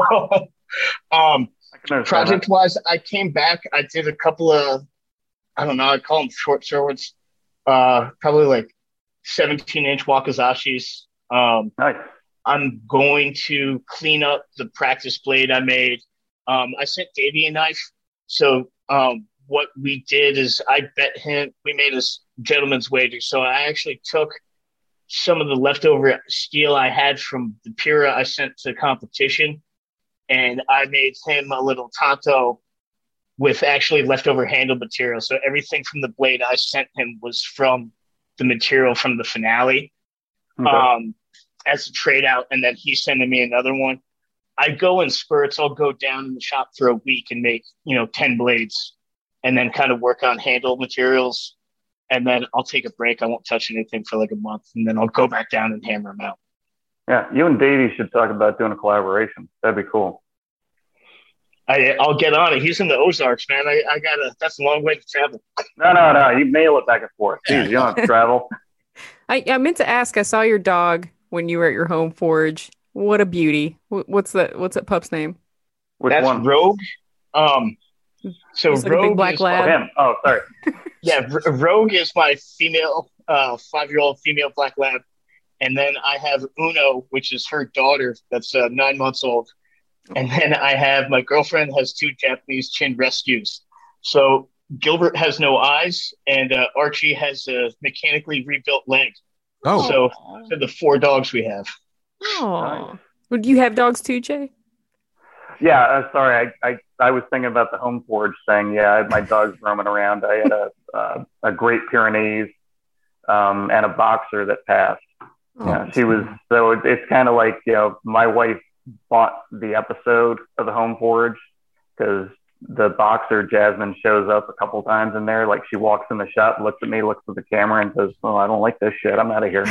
project-wise, I came back. I did a couple of, I don't know, I call them short swords, probably like 17-inch Wakazashis. Nice. I'm going to clean up the practice blade I made. I sent Davey a knife. So what we did is I bet him, we made a gentleman's wager. So I actually took some of the leftover steel I had from the Pura I sent to competition, and I made him a little Tonto with actually leftover handle material. So everything from the blade I sent him was from the material from the finale. Okay. As a trade out, and then he's sending me another one. I go in spurts. I'll go down in the shop for a week and make, 10 blades, and then kind of work on handle materials. And then I'll take a break. I won't touch anything for like a month, and then I'll go back down and hammer them out. Yeah, you and Davey should talk about doing a collaboration. That'd be cool. I'll get on it. He's in the Ozarks, man. That's a long way to travel. No. You mail it back and forth. Jeez, you don't have to travel. I meant to ask, I saw your dog when you were at your home forge. What a beauty. What's that pup's name? That's one? Rogue. So like Rogue a big black lab. Him. Oh, sorry. Yeah, Rogue is my female, 5-year-old female black lab. And then I have Uno, which is her daughter that's 9 months old. And then I have my girlfriend has 2 Japanese chin rescues. So Gilbert has no eyes, and Archie has a mechanically rebuilt leg. Oh, so the 4 dogs we have. Oh, Nice. Would you have dogs too, Jay? Yeah, sorry. I was thinking about the home forge thing. Yeah, I had my dogs roaming around. I had a Great Pyrenees and a boxer that passed. Oh, Yeah, she was. So it's kind of like, my wife bought the episode of the home forge because the boxer Jasmine shows up a couple times in there. Like, she walks in the shop, looks at me, looks at the camera, and says, "Oh, I don't like this shit. I'm out of here."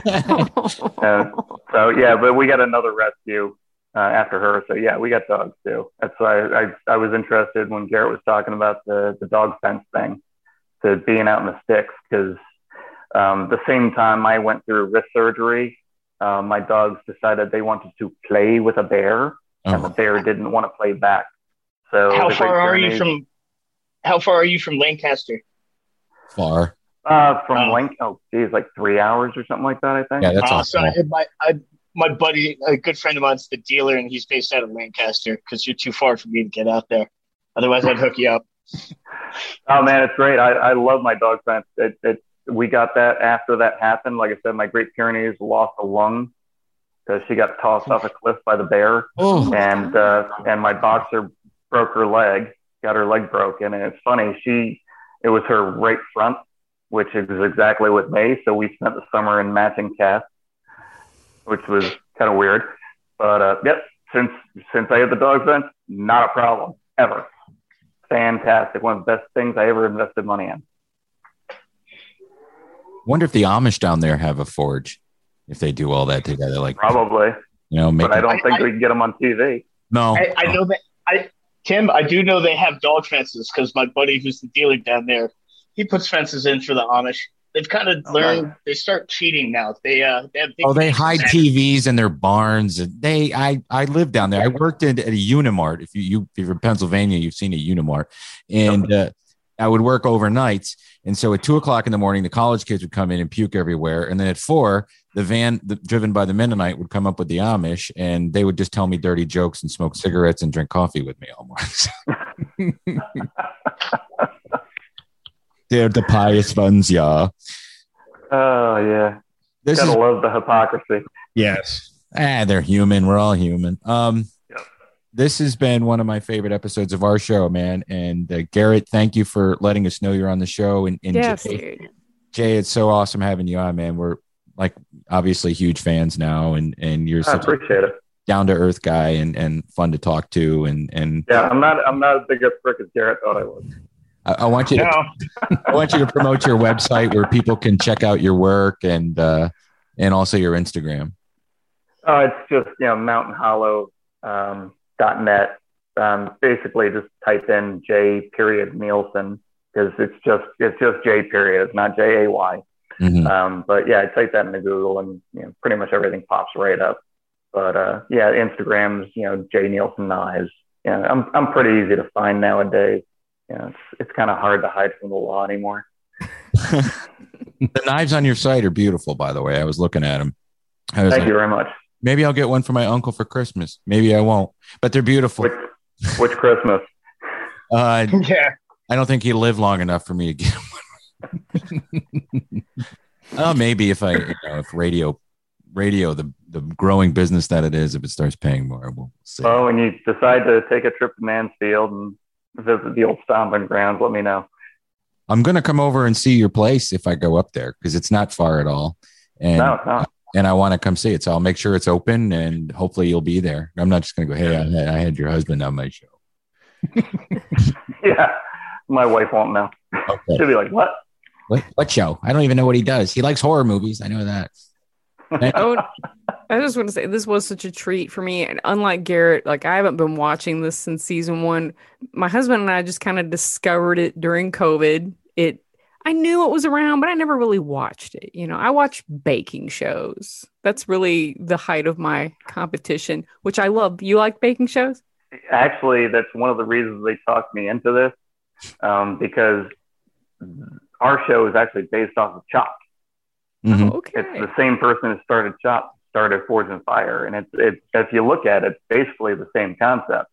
So yeah, but we got another rescue after her. So yeah, we got dogs too. That's why I was interested when Garrett was talking about the dog fence thing, to being out in the sticks, because the same time I went through wrist surgery, my dogs decided they wanted to play with a bear, and the bear didn't want to play back. So how far are you from Lancaster? Far. Oh geez, like 3 hours or something like that, I think. Yeah, that's awesome. So my buddy, a good friend of mine's the dealer, and he's based out of Lancaster, because you're too far for me to get out there. Otherwise, I'd hook you up. Oh man, it's great. I love my dog fence. We got that after that happened. Like I said, my Great Pyrenees lost a lung because she got tossed off a cliff by the bear, and my boxer broke her leg, got her leg broken. And it's funny, it was her right front, which is exactly with me. So we spent the summer in matching casts, which was kind of weird. But yep, since I had the dog fence, not a problem ever. Fantastic. One of the best things I ever invested money in. Wonder if the Amish down there have a forge, if they do all that together. Like, probably, but I don't think we can get them on TV. No, I know that. Tim, I do know they have dog fences, because my buddy who's the dealer down there, he puts fences in for the Amish. They've kind of learned. Nice. They start cheating now. They have big they hide TVs in their barns. I lived down there. I worked at a Unimart. If you're in Pennsylvania, you've seen a Unimart, and I would work overnights. And so at 2:00 in the morning, the college kids would come in and puke everywhere. And then at 4, the van driven by the Mennonite would come up with the Amish, and they would just tell me dirty jokes and smoke cigarettes and drink coffee with me all morning. They're the pious ones, yeah. Oh, yeah. Gotta love the hypocrisy. Yes. They're human. We're all human. Yep. this has been one of my favorite episodes of our show, man. And Garrett, thank you for letting us know you're on the show. And Yes, Jay, dude. Jay, it's so awesome having you on, man. We're like obviously huge fans now, and you're I such a appreciate it. down to earth guy and fun to talk to. And Yeah, I'm not as big a prick as Garrett thought I was. I want you to I want you to promote your website where people can check out your work and also your Instagram. It's just mountainhollow.net. Basically, just type in J Nielsen because it's just J period. It's not Jay. Mm-hmm. But yeah, I type that into Google and pretty much everything pops right up. But Instagram's J Nielsen Knives. I'm pretty easy to find nowadays. It's kind of hard to hide from the law anymore. The knives on your site are beautiful, by the way. I was looking at them. Thank you very much. Maybe I'll get one for my uncle for Christmas. Maybe I won't, but they're beautiful. Which Christmas? Yeah. I don't think he'll live long enough for me to get one. Maybe if if radio, the growing business that it is, if it starts paying more, we'll see. Oh, when you decide to take a trip to Mansfield and visit the old stomping grounds, let me know. I'm going to come over and see your place if I go up there because it's not far at all. And, No, it's not. And I want to come see it. So I'll make sure it's open and hopefully you'll be there. I'm not just going to go, hey, I had your husband on my show. Yeah. My wife won't know. Okay. She'll be like, what? What show? I don't even know what he does. He likes horror movies. I know that. I just want to say this was such a treat for me. And unlike Garrett, like I haven't been watching this since season 1. My husband and I just kind of discovered it during COVID. I knew it was around, but I never really watched it. I watch baking shows. That's really the height of my competition, which I love. You like baking shows? Actually, that's one of the reasons they talked me into this, because our show is actually based off of Chopped. Mm-hmm. Oh, okay. It's the same person who started Chopped, started Forge and Fire, and it's if you look at it, it's basically the same concept.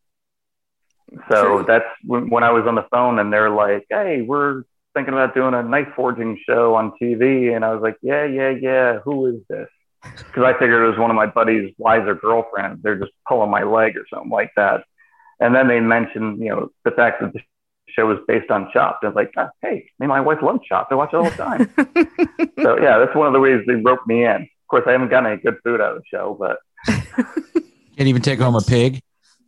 So True. that's when I was on the phone and they're like, "Hey, we're thinking about doing a knife forging show on TV," and I was like, "Yeah. Who is this?" Because I figured it was one of my buddy's wiser girlfriends. They're just pulling my leg or something like that. And then they mentioned, the fact that the show is based on Chopped. I was like, hey, my wife loves Chopped. I watch it all the time. So yeah, that's one of the ways they roped me in. Of course, I haven't gotten any good food out of the show, but Can't even take home a pig.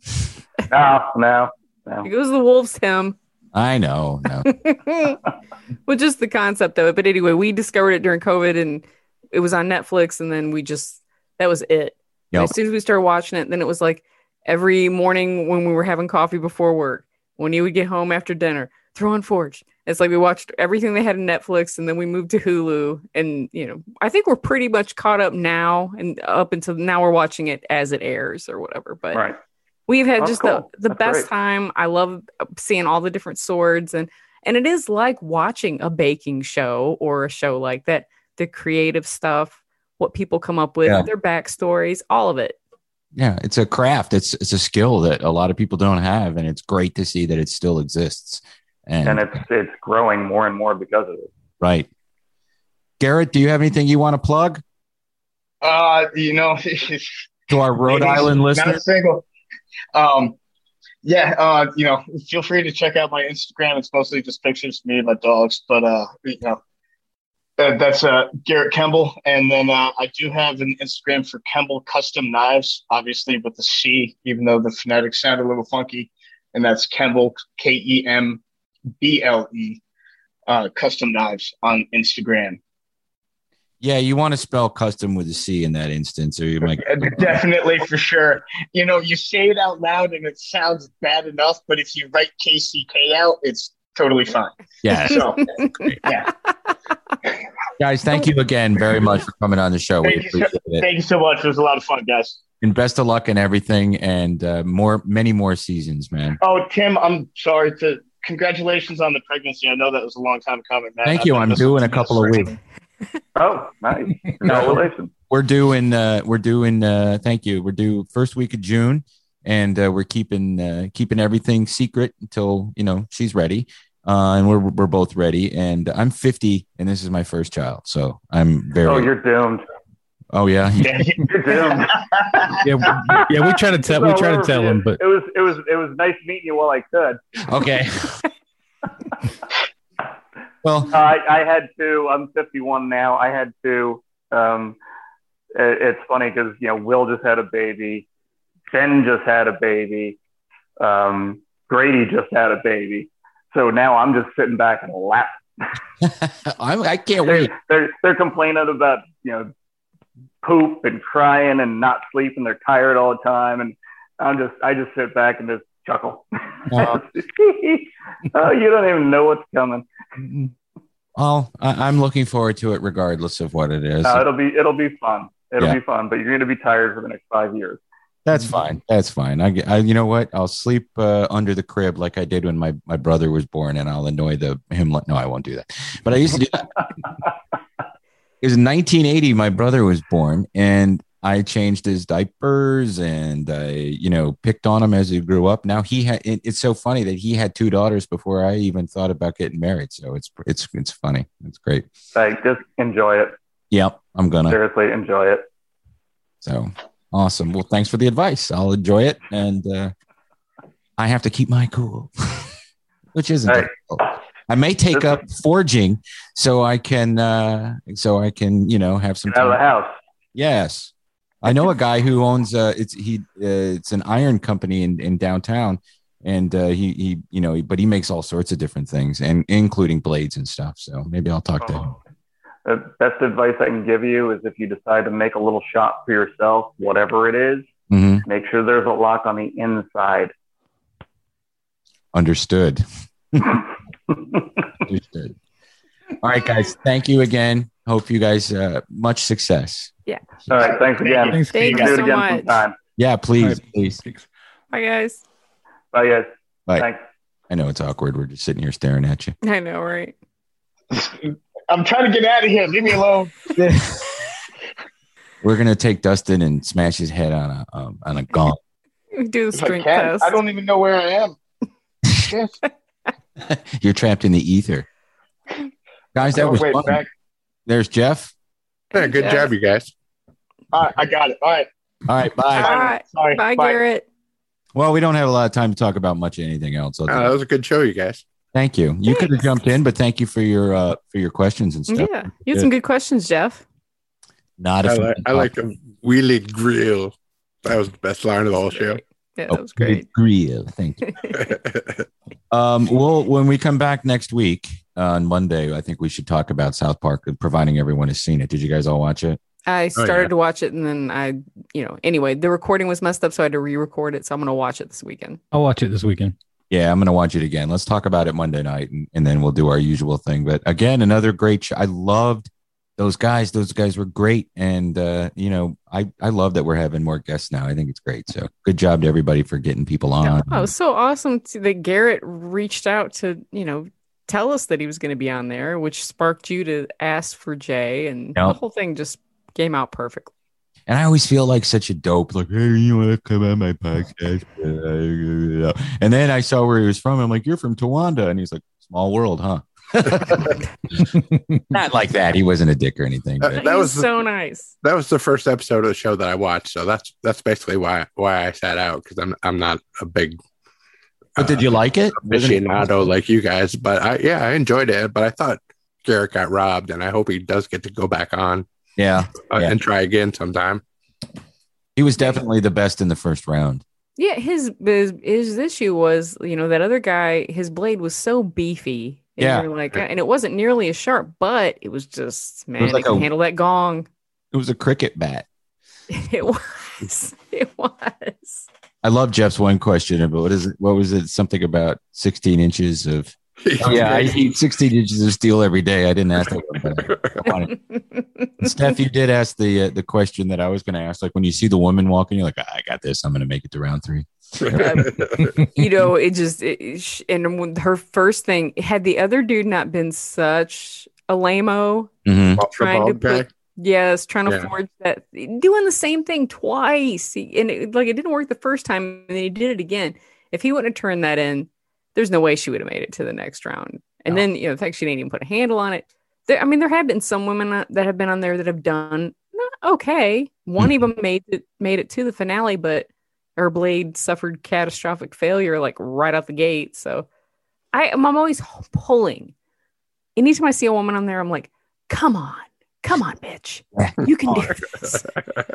no. It goes the wolves, Tim. I know. No. Well, just the concept of it. But anyway, we discovered it during COVID and it was on Netflix. And then that was it. Yep. As soon as we started watching it, then it was like every morning when we were having coffee before work, when you would get home after dinner, throw on Forge. It's like we watched everything they had in Netflix and then we moved to Hulu. And, I think we're pretty much caught up now and up until now we're watching it as it airs or whatever. But right. We've had Oh, just cool. the That's best great. time. I love seeing all the different swords and it is like watching a baking show or a show like that, the creative stuff, what people come up with, Yeah. their backstories, all of it. Yeah, it's a craft. It's a skill that a lot of people don't have, and it's great to see that it still exists. And it's growing more and more because of it. Right. Garrett, do you have anything you want to plug to our Rhode Maybe Island not listeners? single. Feel free to check out my Instagram. It's mostly just pictures of me and my dogs, but that's Garrett Kemble. And then I do have an Instagram for Kemble Custom Knives, obviously with the C, even though the phonetics sound a little funky. And that's Kemble, Kemble, Custom Knives on Instagram. Yeah, you want to spell custom with a C in that instance, or you might. Definitely, for sure. You say it out loud and it sounds bad enough, but if you write KCK out, it's totally fine. Yeah. So, yeah. Guys, thank you again very much for coming on the show. We appreciate it. Thank you so much. It was a lot of fun, guys. And best of luck in everything, and many more seasons, man. Oh, Tim, I'm sorry congratulations on the pregnancy. I know that was a long time coming, man. Thank you. I'm due in a couple of weeks. Oh, nice. Congratulations. We're doing. Thank you. We're due first week of June, and we're keeping everything secret until she's ready, and we're both ready. And I'm 50, and this is my first child, so I'm very. Oh, you're doomed. Oh yeah. Yeah, You're doomed. Yeah, we try to tell him, but it was nice meeting you while I could. Okay. Well, I had to. I'm 51 now. I had to. It's funny because Will just had a baby, Ben just had a baby, Grady just had a baby. So now I'm just sitting back and laughing. I can't wait. They're complaining about poop and crying and not sleeping. They're tired all the time, and I just sit back and just chuckle. Oh, you don't even know what's coming. Well, I'm looking forward to it regardless of what it is. It'll be fun. It'll be fun, but you're going to be tired for the next 5 years. That's fine. That's fine. I you know what? I'll sleep under the crib like I did when my brother was born, and I'll annoy him. No, I won't do that. But I used to do that. It was in 1980. My brother was born, and I changed his diapers, and I picked on him as he grew up. Now it's so funny that he had 2 daughters before I even thought about getting married. So it's funny. It's great. Like, just enjoy it. Yep, I'm gonna seriously enjoy it. So awesome. Well, thanks for the advice. I'll enjoy it, and I have to keep my cool, which isn't difficult. I may take up forging so I can have some Get out of the house. Yes. I know a guy who owns it's an iron company in downtown, and but he makes all sorts of different things, and including blades and stuff. So maybe I'll talk to him. The best advice I can give you is if you decide to make a little shop for yourself, whatever it is, make sure there's a lock on the inside. Understood. Understood. All right, guys. Thank you again. Hope you guys much success. Yeah. All right. Thanks again. Thank you Do it so again much. sometime. Yeah, please. Right. Please. Bye, guys. Bye, guys. Bye. Thanks. I know it's awkward. We're just sitting here staring at you. I know, right? I'm trying to get out of here. Leave me alone. We're gonna take Dustin and smash his head on a gong. Do the If I strength can. test. I don't even know where I am. Yes. You're trapped in the ether, guys. That was fun. Back. There's Jeff. Yeah, good job, you guys. All right, I got it. All right. All right, bye. All right. Sorry. Bye, Garrett. Well, we don't have a lot of time to talk about much of anything else. That was a good show, you guys. Thank you. You could have jumped in, but thank you for your questions and stuff. Yeah, you had some good questions, Jeff. Not I like the wheelie grill. That was the best line of the whole show. Yeah, that was great. Grill. Thank you. Well, when we come back next week on Monday, I think we should talk about South Park, providing everyone has seen it. Did you guys all watch it? I started to watch it, and then anyway, the recording was messed up, so I had to re-record it. So I'm going to watch it this weekend. I'll watch it this weekend. Yeah, I'm going to watch it again. Let's talk about it Monday night, and then we'll do our usual thing. But again, another great show. I loved those guys. Those guys were great. And, I love that we're having more guests now. I think it's great. So good job to everybody for getting people on. Yeah, it was so awesome that Garrett reached out to, tell us that he was going to be on there, which sparked you to ask for Jay. And the whole thing just came out perfectly. And I always feel like such a dope, like, hey, you want to come on my podcast? And then I saw where he was from. I'm like, you're from Towanda. And he's like, small world, huh? Not like that. He wasn't a dick or anything. That was so nice. That was the first episode of the show that I watched. So that's basically why I sat out, because I'm not a big. But did you like it? Aficionado like you guys, but I enjoyed it. But I thought Garrett got robbed, and I hope he does get to go back on. Yeah. And try again sometime. He was definitely the best in the first round. Yeah, his issue was, that other guy, his blade was so beefy. And you're like, and it wasn't nearly as sharp, but it was just, man, it can handle that gong. It was a cricket bat. It was. It was. I love Jeff's one question about what was it? Something about 16 inches of. I eat 16 inches of steel every day. I didn't ask that one. Steph, you did ask the question that I was going to ask. Like when you see the woman walking, you're like, I got this. I'm going to make it to round 3. And when her first thing, had the other dude not been such a lame-o, trying to forge that, doing the same thing twice. And it didn't work the first time, and then he did it again. If he wouldn't have turned that in, there's no way she would have made it to the next round. And then, the fact she didn't even put a handle on it. There have been some women that have been on there that have done okay. One even made it to the finale, but her blade suffered catastrophic failure like right out the gate. So I'm always pulling. Anytime I see a woman on there, I'm like, come on, bitch, you can do this.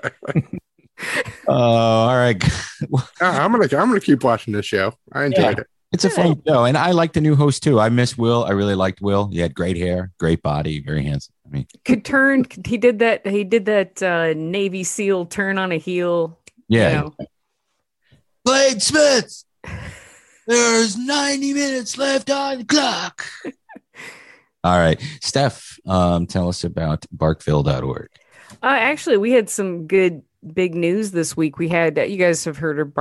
All right. I'm gonna keep watching this show. I enjoyed it. It's a fun show, and I like the new host too. I miss Will. I really liked Will. He had great hair, great body, very handsome. I mean, He did that Navy SEAL turn on a heel. Yeah. You know. Blade Smith. There's 90 minutes left on the clock. All right, Steph, tell us about barkville.org. Actually, we had some good big news this week. We had you guys have heard of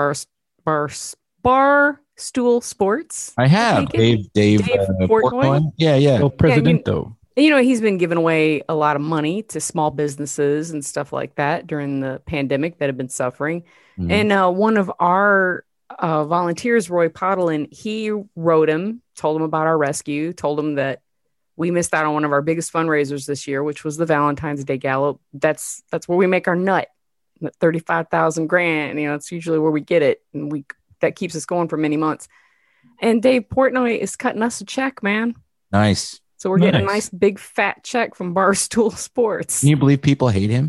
Barstool Sports. I have Dave Portnoy. Yeah. El Presidento. You know, he's been giving away a lot of money to small businesses and stuff like that during the pandemic that have been suffering. Mm-hmm. And one of our volunteers, Roy Podolin, he wrote him, told him about our rescue, told him that we missed out on one of our biggest fundraisers this year, which was the Valentine's Day Gala. That's where we make our nut, $35,000 grand. You know, it's usually where we get it, and that keeps us going for many months. And Dave Portnoy is cutting us a check, man. Nice. So we're getting a nice big fat check from Barstool Sports. Can you believe people hate him?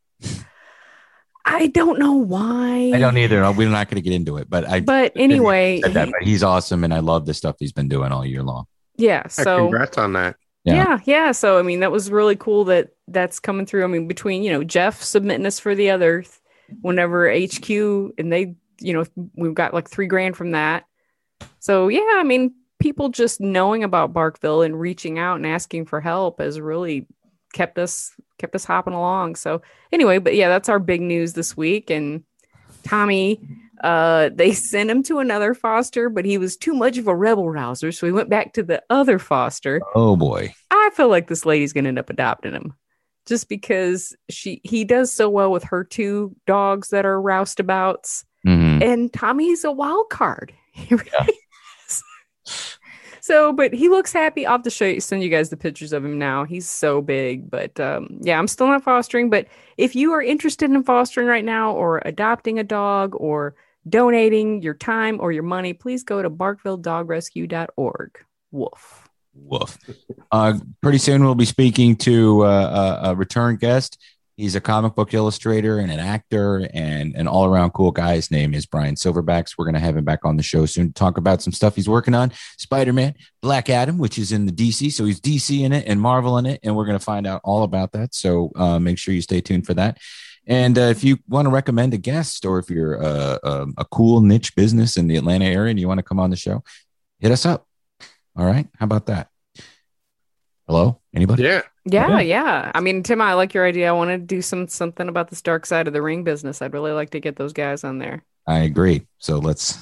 I don't know why. I don't either. We're not going to get into it, but anyway, but he's awesome, and I love the stuff he's been doing all year long. Yeah. So congrats on that. Yeah. So I mean, that was really cool that's coming through. I mean, between Jeff submitting us for the other whenever HQ, and they we've got like $3 grand from that. So yeah, I mean, people just knowing about Barkville and reaching out and asking for help has really kept us hopping along. So anyway, but yeah, that's our big news this week. And Tommy, they sent him to another foster, but he was too much of a rebel rouser, so he went back to the other foster. Oh boy. I feel like this lady's gonna end up adopting him just because he does so well with her 2 dogs that are roustabouts. Mm-hmm. And Tommy's a wild card. He really is. So, but he looks happy. I'll have to send you guys the pictures of him now. He's so big. But yeah, I'm still not fostering. But if you are interested in fostering right now or adopting a dog or donating your time or your money, please go to barkvilledogrescue.org. Woof. Woof. Pretty soon we'll be speaking to a return guest. He's a comic book illustrator and an actor and an all-around cool guy. His name is Brian Silverbacks. We're going to have him back on the show soon to talk about some stuff he's working on. Spider-Man, Black Adam, which is in the DC. So he's DC in it and Marvel in it, and we're going to find out all about that. So make sure you stay tuned for that. And if you want to recommend a guest, or if you're a cool niche business in the Atlanta area and you want to come on the show, hit us up. All right. How about that? Hello? Anybody? Yeah. I mean, Tim, I like your idea. I want to do something about this Dark Side of the Ring business. I'd really like to get those guys on there. I agree. So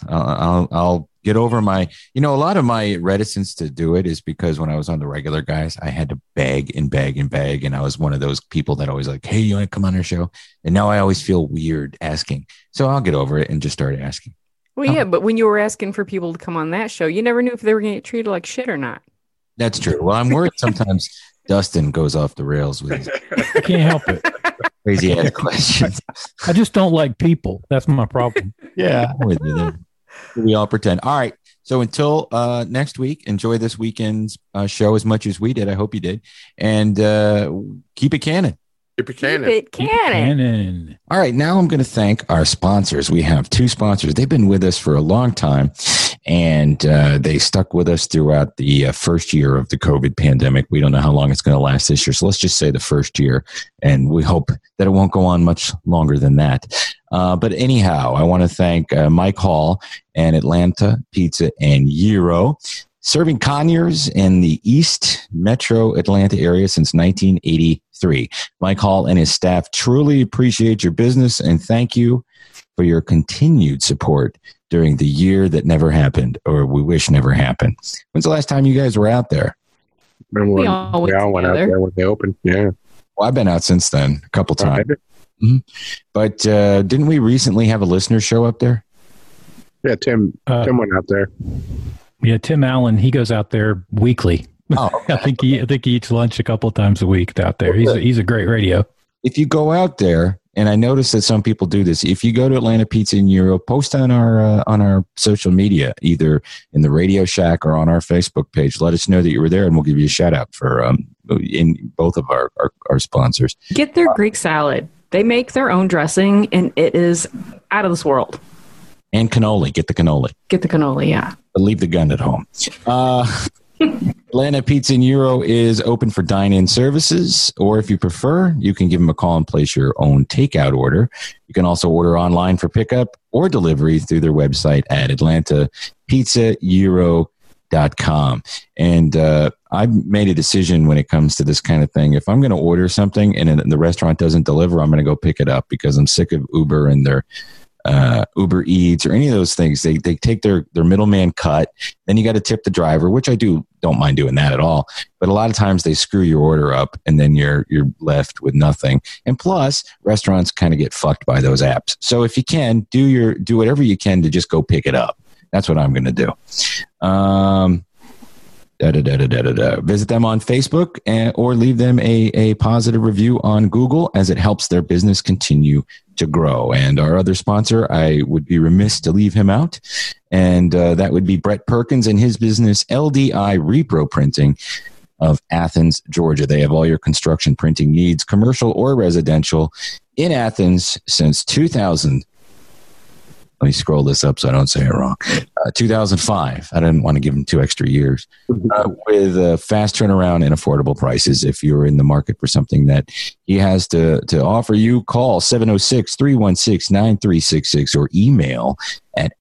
I'll get over my, a lot of my reticence to do it is because when I was on the regular guys, I had to beg. And I was one of those people that always like, hey, you want to come on our show? And now I always feel weird asking. So I'll get over it and just start asking. Well, yeah, but when you were asking for people to come on that show, you never knew if they were going to get treated like shit or not. That's true. Well, I'm worried sometimes Dustin goes off the rails with his I can't help it. Crazy ass questions. I just don't like people. That's my problem. Yeah. I'm with you there. We all pretend. All right. So until next week, enjoy this weekend's show as much as we did. I hope you did. And keep it canon. Keep it canon. Keep it canon. All right. Now I'm going to thank our sponsors. We have 2 sponsors. They've been with us for a long time. And they stuck with us throughout the first year of the COVID pandemic. We don't know how long it's going to last this year. So let's just say the first year. And we hope that it won't go on much longer than that. But anyhow, I want to thank Mike Hall and Atlanta Pizza and Gyro, serving Conyers in the East Metro Atlanta area since 1983. Mike Hall and his staff truly appreciate your business and thank you for your continued support during the year that never happened, or we wish never happened. When's the last time you guys were out there? We all went out there when they opened. Yeah. Well, I've been out since then a couple times. Mm-hmm. But didn't we recently have a listener show up there? Yeah, Tim went out there. Yeah, Tim Allen, he goes out there weekly. Oh, okay. I think he eats lunch a couple of times a week out there. He's a great radio. if you go out there, and I notice that some people do this, if you go to Atlanta Pizza and Euro, post on our social media, either in the Radio Shack or on our Facebook page. Let us know that you were there, and we'll give you a shout out for in both of our sponsors. Get their Greek salad. They make their own dressing, and it is out of this world. And cannoli. Get the cannoli. Get the cannoli, yeah. But leave the gun at home. Atlanta Pizza and Euro is open for dine-in services, or if you prefer, you can give them a call and place your own takeout order. You can also order online for pickup or delivery through their website at atlantapizzaeuro.com. And I've made a decision when it comes to this kind of thing. If I'm going to order something and the restaurant doesn't deliver, I'm going to go pick it up because I'm sick of Uber and their Uber Eats or any of those things. They take their middleman cut. Then you got to tip the driver, which I don't mind doing that at all. But a lot of times they screw your order up, and then you're left with nothing. And plus, restaurants kind of get fucked by those apps. So if you can, do whatever you can to just go pick it up. That's what I'm going to do. Visit them on Facebook or leave them a positive review on Google, as it helps their business continue to grow. And our other sponsor, I would be remiss to leave him out, and that would be Brett Perkins and his business, LDI Repro Printing of Athens, Georgia. They have all your construction printing needs, commercial or residential, in Athens since 2000. Let me scroll this up so I don't say it wrong. 2005. I didn't want to give him 2 extra years. With fast turnaround and affordable prices. If you're in the market for something that he has to offer you, call 706-316-9366 or email at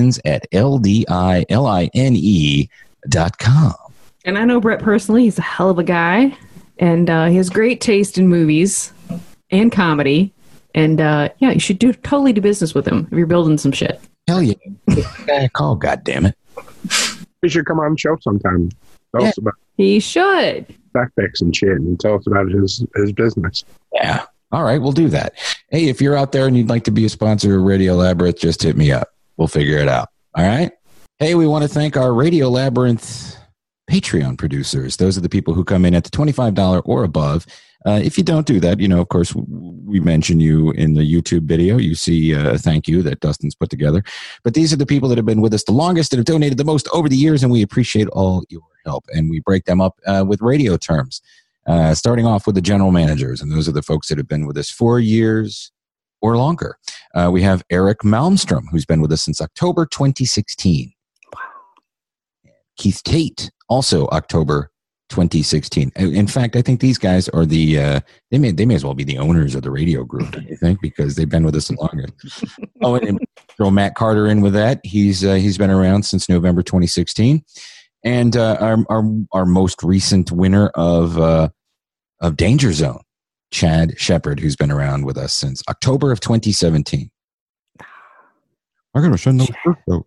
athens@ldine.com. And I know Brett personally. He's a hell of a guy. And he has great taste in movies and comedy. And you should totally do business with him if you're building some shit. Hell yeah. Call, goddammit. He should come on the show sometime. Tell us about he should. Backpacks and shit, and tell us about his business. Yeah. All right, we'll do that. Hey, if you're out there and you'd like to be a sponsor of Radio Labyrinth, just hit me up. We'll figure it out. All right? Hey, we want to thank our Radio Labyrinth Patreon producers. Those are the people who come in at the $25 or above. If you don't do that, of course, we mention you in the YouTube video. You see a thank you that Dustin's put together. But these are the people that have been with us the longest, that have donated the most over the years, and we appreciate all your help. And we break them up with radio terms, starting off with the general managers. And those are the folks that have been with us 4 years or longer. We have Eric Malmstrom, who's been with us since October 2016. Wow. Keith Tate, also October 2016. In fact, I think these guys are they may as well be the owners of the radio group, don't you think? Because they've been with us the longest. And throw Matt Carter in with that. He's been around since November 2016. And our most recent winner of Danger Zone, Chad Shepard, who's been around with us since October of 2017. I'm gonna send those.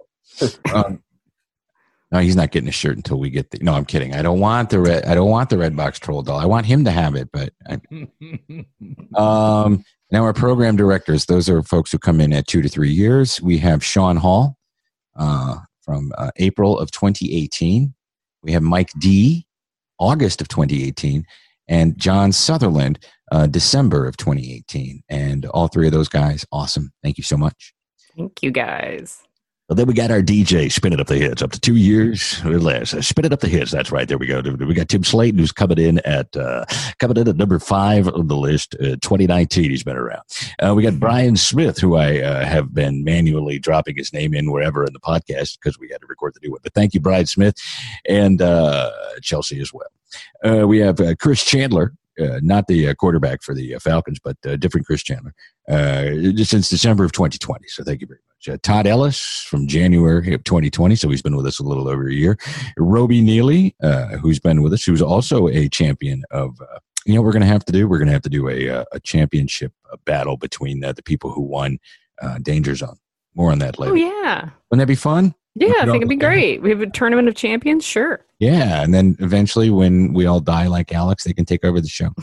No, he's not getting a shirt until we get no, I'm kidding. I don't want the red box troll doll. I want him to have it, but now our program directors, those are folks who come in at 2 to 3 years. We have Sean Hall from April of 2018. We have Mike D, August of 2018, and John Sutherland, December of 2018. And all three of those guys, awesome. Thank you so much. Thank you, guys. Well, then we got our DJ, Spin It Up the Hits, up to 2 years or less. Spin It Up the Hits. That's right. There we go. We got Tim Slayton, who's coming in at number 5 on the list. 2019, he's been around. We got Brian Smith, who I have been manually dropping his name in wherever in the podcast because we had to record the new one. But thank you, Brian Smith, and Chelsea as well. We have Chris Chandler. Not the quarterback for the Falcons, but different Chris Chandler, since December of 2020. So thank you very much. Todd Ellis from January of 2020, so he's been with us a little over a year. Roby Neely, who's been with us, who's also a champion of, we're going to have to do a championship battle between the people who won Danger Zone. More on that later. Oh, yeah. Wouldn't that be fun? Yeah, I think it'd be great. We have a tournament of champions, sure. Yeah, and then eventually when we all die like Alex, they can take over the show.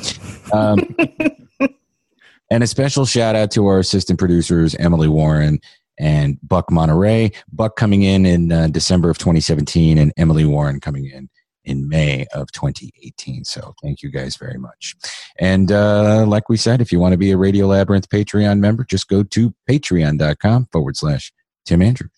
And a special shout out to our assistant producers, Emily Warren and Buck Monterey. Buck coming in December of 2017 and Emily Warren coming in May of 2018. So thank you guys very much. And like we said, if you want to be a Radio Labyrinth Patreon member, just go to patreon.com/Tim Andrews.